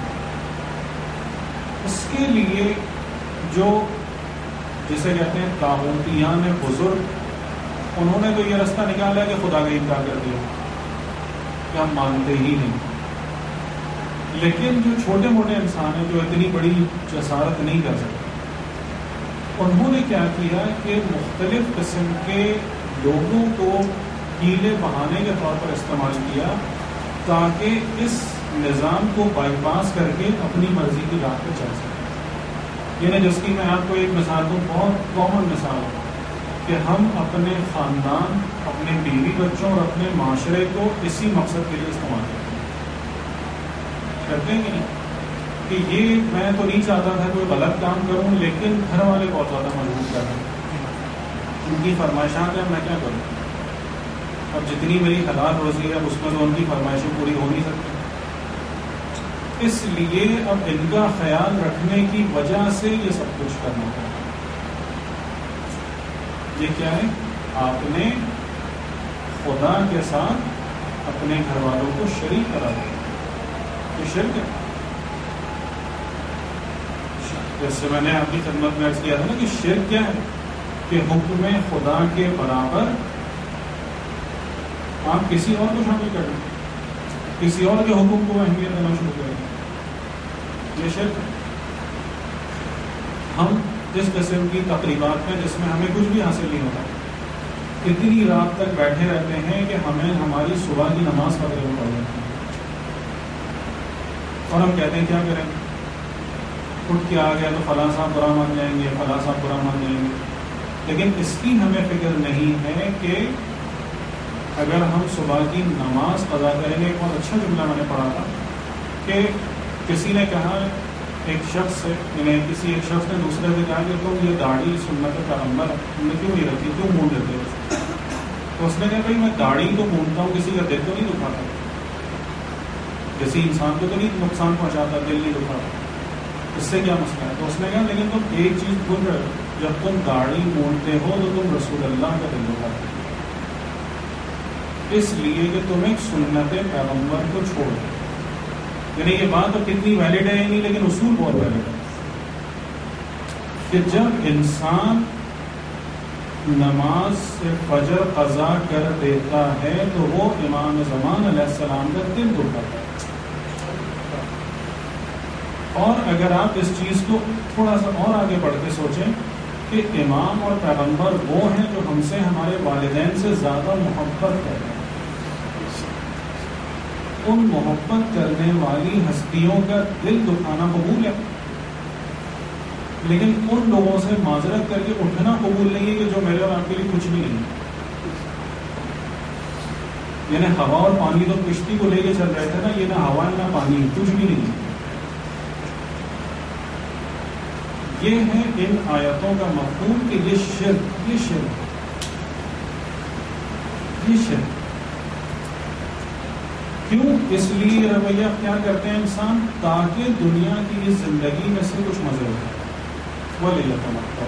S1: اس کے لیے جو جسے کہتے ہیں طاغوتیان بزرگ، انہوں نے تو یہ رستہ نکالا کہ خدا کا انکار کر دیا کہ ہم مانتے ہی نہیں. لیکن جو چھوٹے موٹے انسان ہیں جو اتنی بڑی جسارت نہیں کر سکتے، انہوں نے کیا کیا کہ مختلف قسم کے لوگوں کو ہیلے بہانے کے طور پر استعمال کیا تاکہ اس نظام کو بائی پاس کر کے اپنی مرضی کی راہ پہ چل سکے. یعنی جس کی میں آپ کو ایک مثال دوں، بہت کامن مثال ہے کہ ہم اپنے خاندان، اپنے بیوی بچوں اور اپنے معاشرے کو اسی مقصد کے لیے استعمال کرتے ہیں. کرتے ہیں کہ نہیں کہ یہ میں تو نہیں چاہتا تھا کوئی غلط کام کروں، لیکن گھر والے بہت زیادہ مجبور کر رہے ہیں، ان کی فرمائشات ہیں، میں کیا کروں؟ اب جتنی میری حلال روزی ہے اس میں تو ان کی فرمائشیں پوری ہو نہیں سکتی. اس لیے اب ان کا خیال رکھنے کی وجہ سے یہ سب کچھ کرنا ہے. یہ کیا ہے؟ آپ نے خدا کے ساتھ اپنے گھر والوں کو شریک کرا دیا. یہ شرک ہے. جیسے میں نے آپ کی خدمت میں عرض کیا تھا نا کہ شرک کیا ہے کہ حکم خدا کے برابر آپ کسی اور کو شامل کر دیں، کسی اور کے حکم کو اہمیت دینا شروع کریں. یہ شرک ہے. ہم جس قسم کی تقریبات میں جس میں ہمیں کچھ بھی حاصل نہیں ہوتا، اتنی رات تک بیٹھے رہتے ہیں کہ ہمیں ہماری صبح کی نماز پڑھ پڑ جاتی ہے، اور ہم کہتے ہیں کیا کریں، اٹھ کے آ گیا تو فلاں صاحب برا مان جائیں گے، فلاں صاحب برا مان جائیں گے. لیکن اس کی ہمیں فکر نہیں ہے کہ اگر ہم صبح کی نماز قضا کریں گے. ایک بہت اچھا جملہ میں نے پڑھا تھا کہ کسی نے کہا ایک شخص سے، یعنی کسی ایک شخص نے دوسرے سے کہا کہ تم یہ داڑھی سنت پیغمبر تم نے کیوں نہیں رکھی، کیوں مونڈ دیتے ہو؟ تو اس نے کہا بھائی میں داڑھی تو مونڈتا ہوں، کسی کا دل تو نہیں دکھاتا، کسی انسان کو تو نہیں نقصان پہنچاتا، دل نہیں دکھاتا، اس سے کیا مسئلہ ہے؟ تو اس نے کہا لیکن تم ایک چیز بھول رہے ہو، جب تم داڑھی مونڈتے ہو تو تم رسول اللہ کا دل دکھاتے ہو، اس لیے کہ تم ایک سنت پیغمبر کو چھوڑ دو. یعنی یہ بات تو کتنی ویلڈ ہے نہیں، لیکن اصول بہت ویلڈ ہے کہ جب انسان نماز سے فجر قضا کر دیتا ہے تو وہ امام زمان علیہ السلام کا دل دکھاتا ہے. اور اگر آپ اس چیز کو تھوڑا سا اور آگے بڑھ کے سوچیں کہ امام اور پیغمبر وہ ہیں جو ہم سے ہمارے والدین سے زیادہ محبت کرتے ہیں، ان محبت کرنے والی ہستیوں کا دل دکھانا قبول ہے، لیکن ان لوگوں سے معذرت کر کے اٹھنا قبول نہیں ہے کہ جو میرے اور آپ کے لیے کچھ بھی نہیں ہے. یعنی ہوا اور پانی تو کشتی کو لے کے چل رہے تھے نا، یہ نہ ہوا نہ پانی، کچھ بھی نہیں ہے. یہ ہے ان آیتوں کا مفہوم کہ یہ شرک، یہ شرک، یہ شرک. کیوں؟ اس لیے رویہ اختیار کرتے ہیں انسان تاکہ دنیا کی اس زندگی میں سے کچھ مزے اٹھائے. وَلِيَتَمَتَّعُوا.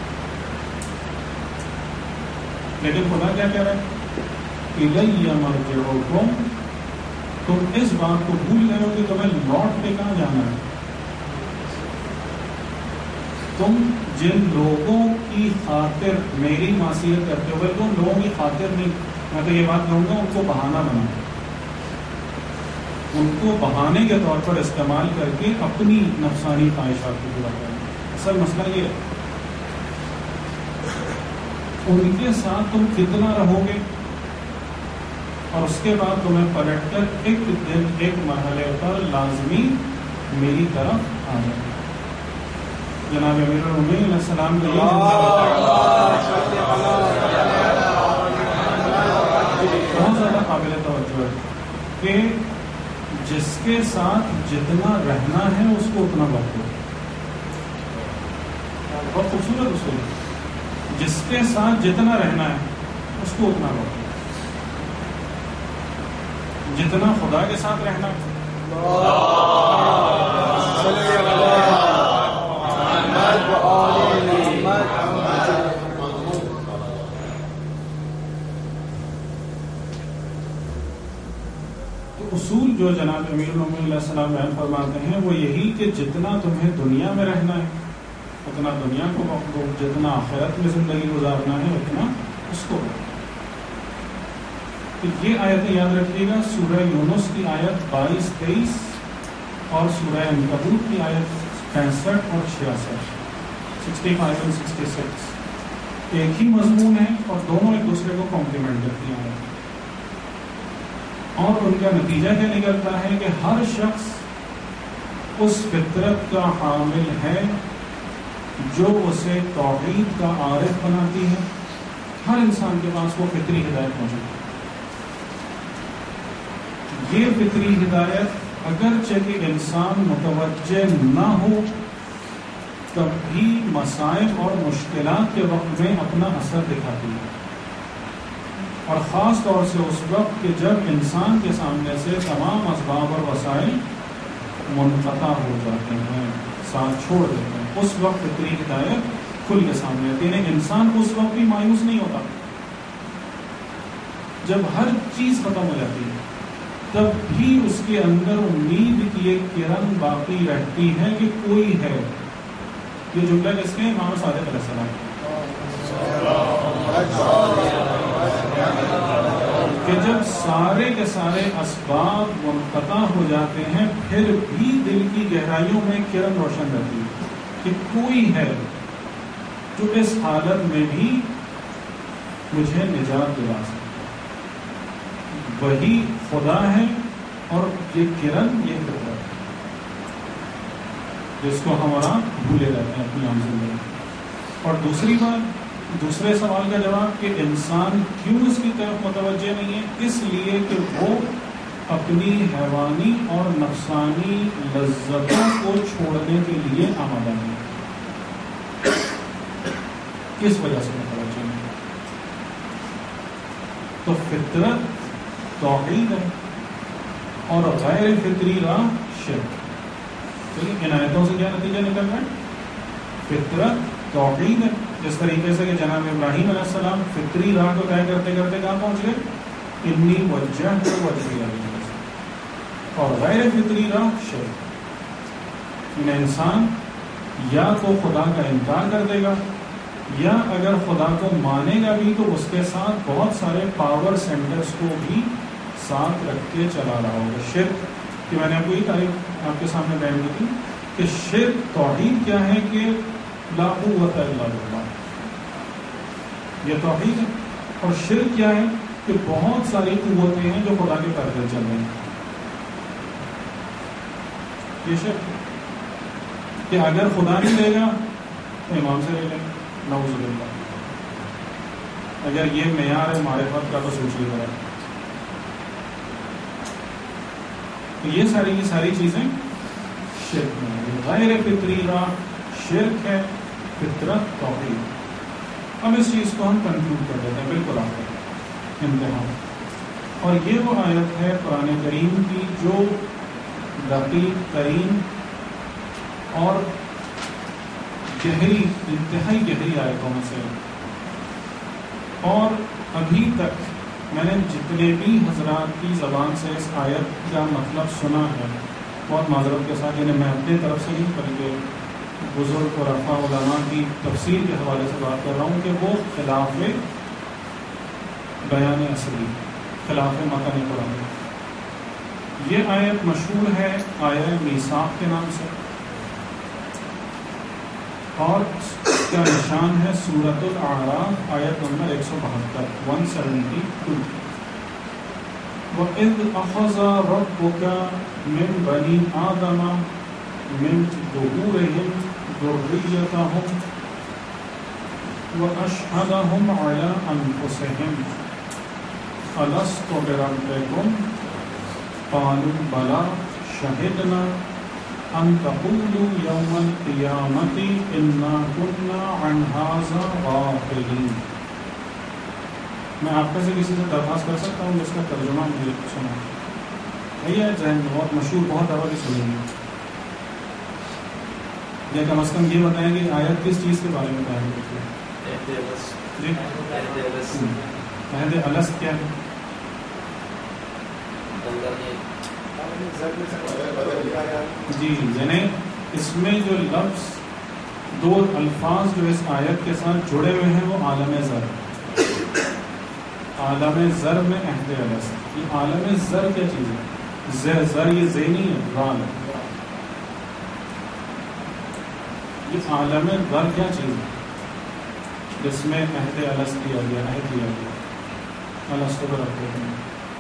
S1: لیکن خدا کیا کہہ رہا ہے؟ إِلَيَّ مَرْجِعُكُمْ. تم اس بات کو بھول گئے ہو کہ تمہیں لوٹ کے کہاں جانا ہے. تم جن لوگوں کی خاطر میری معصیت کرتے ہو، بلکہ ان لوگوں کی خاطر نہیں، میں تو یہ بات کہوں گا ان کو بہانہ بنا، ان کو بہانے کے طور پر استعمال کر کے اپنی نفسانی خواہشات کو پورا کرنا. اصل مسئلہ یہ ہے ان کے ساتھ تم کتنا رہو گے، اور اس کے بعد تمہیں پلٹ کر ایک دن ایک مرحلے پر لازمی میری طرف آ جائے. جناب امیر المومنین علیہ السلام کا بہت زیادہ قابل توجہ ہے کہ جس کے ساتھ جتنا رہنا ہے اس کو اتنا وقت دو. بہت خوبصورت اصول ہے، جس کے ساتھ جتنا رہنا ہے اس کو اتنا وقت دو. جتنا خدا کے ساتھ رہنا ہے اصول جو جناب امیر المومنین علیہ السلام بیان فرماتے ہیں وہ یہی کہ جتنا تمہیں دنیا میں رہنا ہے اتنا دنیا کو وقت دو، جتنا آخرت میں زندگی گزارنا ہے اتنا اس کو وقت. تو یہ آیتیں یاد رکھیے گا، سورہ یونس کی آیت بائیس تیئیس اور سورہ عنکبوت کی آیت پینسٹھ اور چھیاسٹھ، سکسٹی فائیو اور سکسٹی سکس ایک ہی مضمون ہے اور دونوں ایک دوسرے کو کمپلیمنٹ کرتی ہیں. اور ان کا نتیجہ کیا نکلتا ہے کہ ہر شخص اس فطرت کا حامل ہے جو اسے توحید کا عارف بناتی ہے. ہر انسان کے پاس وہ فطری ہدایت موجود ہے. یہ فطری ہدایت اگرچہ کہ انسان متوجہ نہ ہو تب بھی مصائب اور مشکلات کے وقت میں اپنا اثر دکھاتی ہے، اور خاص طور سے اس وقت کہ جب انسان کے سامنے سے تمام اسباب اور وسائل منقطع ہو جاتے ہیں، ساتھ چھوڑ دیتے ہیں، اس وقت فطری ہدایت کھل کے سامنے آتی ہے. انسان اس وقت بھی مایوس نہیں ہوتا. جب ہر چیز ختم ہو جاتی ہے تب بھی اس کے اندر امید کی ایک کرن باقی رہتی ہے کہ کوئی ہے. یہ جملہ کس کے؟ امام صادق علیہ السلام، کہ جب سارے کے سارے اسباب منقطع ہو جاتے ہیں پھر بھی دل کی گہرائیوں میں کرن روشن رہتی ہے کہ کوئی ہے جو اس حالت میں بھی مجھے نجات دلا سکے. وہی خدا ہے اور یہ کرن یہ فطرت جس کو ہمارا بھولے رہتے ہیں اپنی عام زندگی. اور دوسری بات، دوسرے سوال کا جواب کہ انسان کیوں اس کی طرف متوجہ نہیں ہے، اس لیے کہ وہ اپنی حیوانی اور نفسانی لذتوں کو چھوڑنے کے لیے آمادہ نہیں ہے. کس وجہ سے متوجہ نہیں ہے؟ تو فطرت توحید ہے اور غیر فطری راہ شرک. ان آیتوں سے کیا نتیجہ نکل رہا ہے؟ فطرت توحید ہے، جس طریقے سے کہ جناب ابراہیم علیہ السلام فطری راہ کو طے کرتے کرتے کہاں پہنچ گئے؟ انی وجہت وجہی علیہ. اور غیر فطری راہ شرک. ان انسان یا تو خدا کا انکار کر دے گا، یا اگر خدا کو مانے گا بھی تو اس کے ساتھ بہت سارے پاور سینٹرز کو بھی ساتھ رکھ کے چلا رہا ہوگا. شرک کہ میں نے آپ کو یہ تعریف آپ کے سامنے بیان کی تھی کہ شرک توحید کیا ہے کہ لا قوت الا باللہ، یہ توحید ہے. اور شرک کیا ہے کہ بہت ساری قوتیں ہیں جو خدا کے پیدل چل رہی ہیں. یہ شرک کہ اگر خدا نہیں لے گا تو امام سے لے لیں، نعوذ باللہ. اگر یہ معیار ہے معرفت کا تو سوچ لیجیے. تو یہ ساری کی ساری چیزیں شرک میں ہیں. غیر فطری راہ شرک ہے، فطرت توحید. اب اس چیز کو ہم کنکلوڈ کر دیتے ہیں بالکل آخر امتحان. اور یہ وہ آیت ہے قرآن کریم کی جو دقیق ترین اور گہری، انتہائی گہری آیتوں میں سے. اور ابھی تک میں نے جتنے بھی حضرات کی زبان سے اس آیت کا مطلب سنا ہے، بہت معذرت کے ساتھ، یعنی میں اپنے طرف سے نہیں بلکہ بزرگ اور رفع علماء کی تفسیر کے حوالے سے بات کر رہا ہوں کہ وہ خلاف بیان اصلی، خلاف متن قرآن. یہ آیت مشہور ہے آیت میثاق کے نام سے، اور اس کا نشان ہے سورۃ الاعراف آیت نمبر ایک سو بہتر ون سیونٹی ٹو. وَإِذْ أَخَذَ رَبُّكَ مِنْ بَنِي آدَمَ مِنْ ظُهُورِهِمْ ذُرِّيَّتَهُمْ وَأَشْهَدَهُمْ عَلَىٰ أَنفُسِهِمْ أَلَسْتُ بِرَبِّكُمْ قَالُوا بَلَىٰ شَهِدْنَا أَن تَقُولُوا يَوْمَ الْقِيَامَةِ إِنَّا كُنَّا عَنْ هَٰذَا غَافِلِينَ. میں آپ میں سے کسی سے درخواست کر سکتا ہوں جس کا ترجمہ مجھے سنا ہے؟ ذہن بہت مشہور، بہت دفعہ کی سنیں گے. یا کم از کم یہ بتائیں کہ آیت کس چیز کے بارے میں بیان کرتی ہے؟ جی عہد الست کیا ہے؟ جی یعنی اس میں جو لفظ، دو الفاظ جو اس آیت کے ساتھ جڑے ہوئے ہیں وہ عالم زر. عالم زر میں عہد الست. یہ عالم زر کیا چیز ہے؟ زر یہ زینی ہے، رال. یہ عالم زر کیا چیز ہے جس میں عہد الست دیا گیا، عہد دیا گیا الست کو رکھتے ہیں.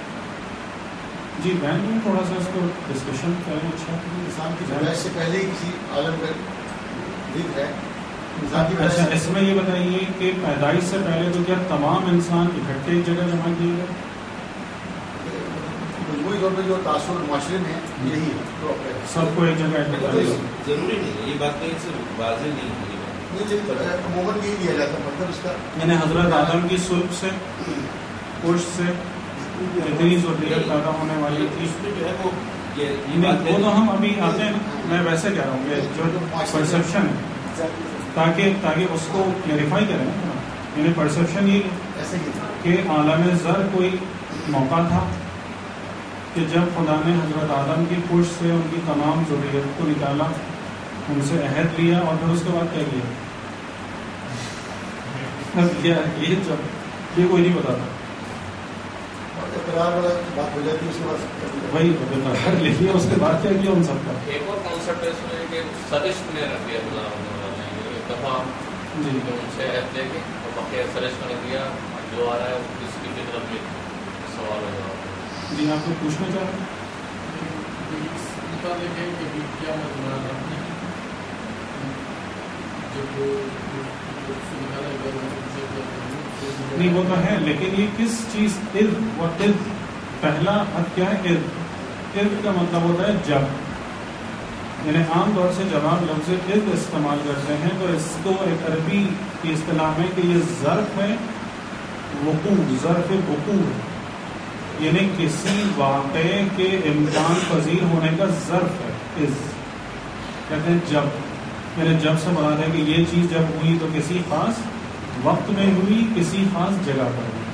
S1: جی بینک میں تھوڑا سا اس کو ڈسکشن کریں. اچھا
S2: انسان کی پیدائش سے پہلے ہی کسی عالم کا ذکر ہے.
S1: اچھا اس میں یہ بتائیے کہ پیدائش سے پہلے تو کیا تمام انسان اکٹھے ایک جگہ جمع کیے گئے؟
S2: مجموعی طور پہ جو تاثر معاشرے میں یہی ہے،
S1: سب کو ایک جگہ
S3: ضروری نہیں. یہ بات نہیں صرف واضح نہیں ہے.
S2: عموماً یہی دیا جاتا ہے مطلب اس کا.
S1: یعنی حضرت آدم کی سلب سے، پشت سے جتنی ضروریت پیدا ہونے والی تھی وہ تو ہم ابھی آتے ہیں. میں ویسے کہہ رہا ہوں کہ جو پرسیپشن ہے تاکہ تاکہ اس کو کلیریفائی کریں. یعنی پرسیپشن یہ کہ عالم زر کوئی موقع تھا کہ جب خدا نے حضرت آدم کی پشت سے ان کی تمام ضروریت کو نکالا، ان سے عہد لیا اور پھر اس کے بعد کیا کیا؟ یہ جب یہ کوئی نہیں بتاتا.
S2: بات ہو جاتی ہے اس کے بعد
S1: وہی لکھیے اس کے بعد کیا کیا ان سب کا.
S3: ایک اور کانسیپٹ ہے اس میں کہ سرشت میں رکھ دیا خدا جی ان سے عہد لے کے اور باقی سرشت میں رکھ دیا جو آ رہا ہے اس کی طرف میں سوال ہو رہا ہے.
S1: جی آپ کو پوچھنا چاہ رہے ہیں؟
S4: کیا مطلب
S1: نہیں وہ تو ہے، لیکن یہ کس چیز اذ و اذ، پہلا حد کیا ہے؟ اذ. اذ کا مطلب ہوتا ہے جب، یعنی عام طور سے جب آپ لفظ اذ استعمال کرتے ہیں تو اس کو ایک عربی کی اصطلاح میں کہ یہ ظرف ہے وقوع، ظرف وقوع، یعنی کسی واقعے کے امکان پذیر ہونے کا ظرف ہے. اذ کہتے ہیں جب، یعنی جب سے مراد ہے کہ یہ چیز جب ہوئی تو کسی خاص وقت میں ہوئی، کسی خاص جگہ پر ہوئی.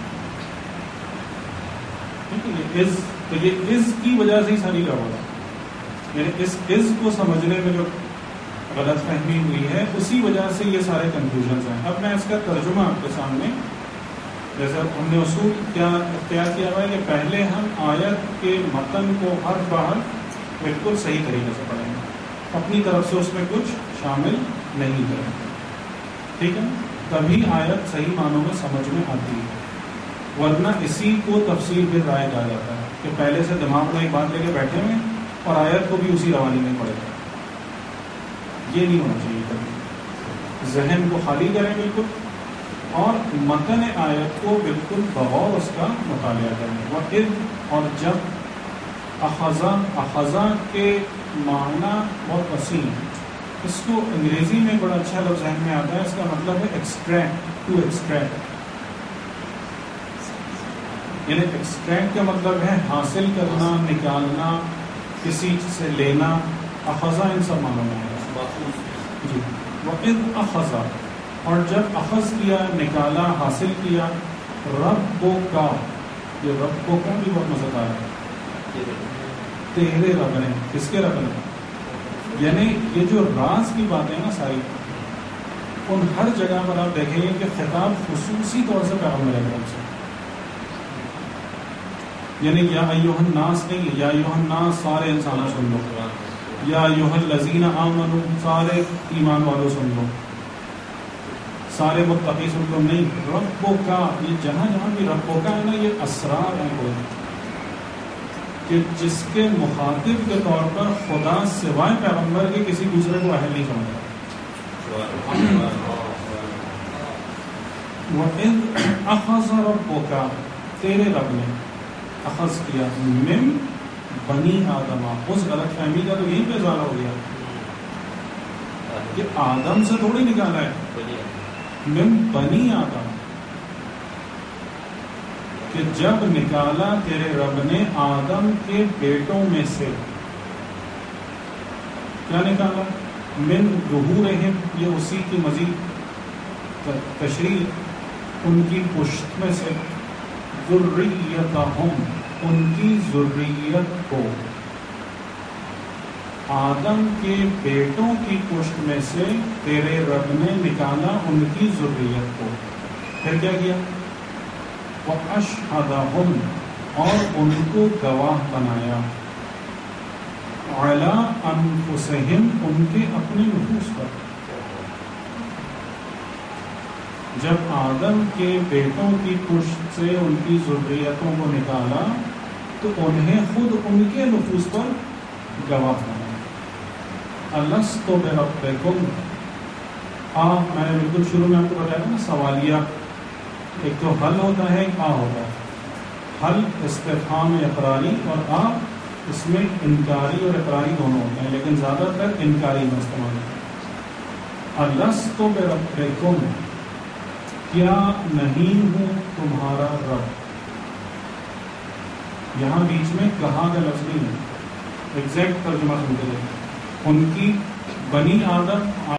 S1: ٹھیک ہے، یہ از، تو یہ از کی وجہ سے ہی ساری کا ہوگا، یعنی اس از کو سمجھنے میں جو غلط فہمی ہوئی ہے اسی وجہ سے یہ سارے کنفیوژنز ہیں. اب میں اس کا ترجمہ آپ کے سامنے، جیسے ہم نے اصول کیا اختیار کیا ہوا ہے کہ پہلے ہم آیت کے متن کو حرف بحرف بالکل صحیح طریقے سے پڑھیں گے، اپنی طرف سے اس میں کچھ شامل نہیں کریں گے. ٹھیک ہے، تبھی آیت صحیح معنوں میں سمجھ میں آتی ہے، ورنہ اسی کو تفسیر پھر رائے کہا جاتا ہے کہ پہلے سے دماغ میں ایک بات لے کے بیٹھے ہوئے اور آیت کو بھی اسی روانی میں پڑھے گا. یہ نہیں ہونا چاہیے. کبھی ذہن کو خالی کریں بالکل، اور متن آیت کو بالکل بغور اس کا مطالعہ کریں. وَإِذْ، اور جب، اخذا، اخذا کے معنی بہت وسیع، اس کو انگریزی میں بڑا اچھا لفظ ذہن میں آتا ہے، اس کا مطلب ہے ایکسٹریکٹ، ٹو ایکسٹریکٹ. یعنی ایکسٹریکٹ کا مطلب ہے حاصل کرنا، نکالنا، کسی سے لینا. اخذا ان سب معنوں میں ہے. جی، وَإِذْ اخذا، اور جب اخذ کیا، نکالا، حاصل کیا، رب کا، یہ رب کو کا بھی بہت مزہ آیا ہے، تیرے رب نے. کس کے رب نے؟ یعنی یہ جو راز کی باتیں نا ساری، ان ہر جگہ پر آپ دیکھیں گے کہ خطاب خصوصی طور سے پیغمبر اکرم سے، یعنی یا ایھا الناس نہیں، یا ایھا الناس سارے انسانوں سن لو، یا ایھا الذین آمنوا سارے ایمان والوں سن لو، سارے متقی سن لو. نہیں، ربو کا، یہ جہاں جہاں بھی ربو کا ہے نا، یہ اسرار ہیں کوئی کہ جس کے مخاطب کے طور پر خدا سوائے پیغمبر کے کسی دوسرے کو اہل نہیں سمجھتا. وَإِذْ أَخَذَ رَبُّكَ، تیرے رب نے اخذ کیا، من بنی آدم، اس غلط فہمی کا تو یہیں پہ ازالہ ہو گیا کہ آدم سے تھوڑی نکالا ہے، من بنی آدم، کہ جب نکالا تیرے رب نے آدم کے بیٹوں میں سے. کیا نکالا؟ من ظہورہم، یہ اسی کی مزید تشریح، ان کی پشت میں سے، ذریتہم، ان کی ذریت کو، آدم کے بیٹوں کی پشت میں سے تیرے رب نے نکالا ان کی ذریت کو. پھر کیا کیا؟ وَأَشْهَدَهُمْ، اور ان کو گواہ بنایا، عَلَىٰ أَنفُسِهِمْ، ان کے اپنے نفوس پر. جب آدم کے بیٹوں کی پشت سے ان کی ذریتوں کو نکالا تو انہیں خود ان کے نفوس پر گواہ بنایا. الست بربکم، آپ، میں نے بالکل شروع میں آپ کو بتایا نا سوالیہ، ایک تو حل ہوتا ہے، ایک آ ہوتا ہے. حل استفہام اقراری، اور آ اس میں انکاری اور اقراری دونوں ہوتے ہیں، لیکن زیادہ تر انکاری میں استعمال ہوتا ہے. الست بربکم، کیا نہیں ہوں تمہارا رب. یہاں بیچ میں کہا کا لفظ نہیں ہے، ایگزیکٹ ترجمہ سنتے ہیں. ان کی بنی آدم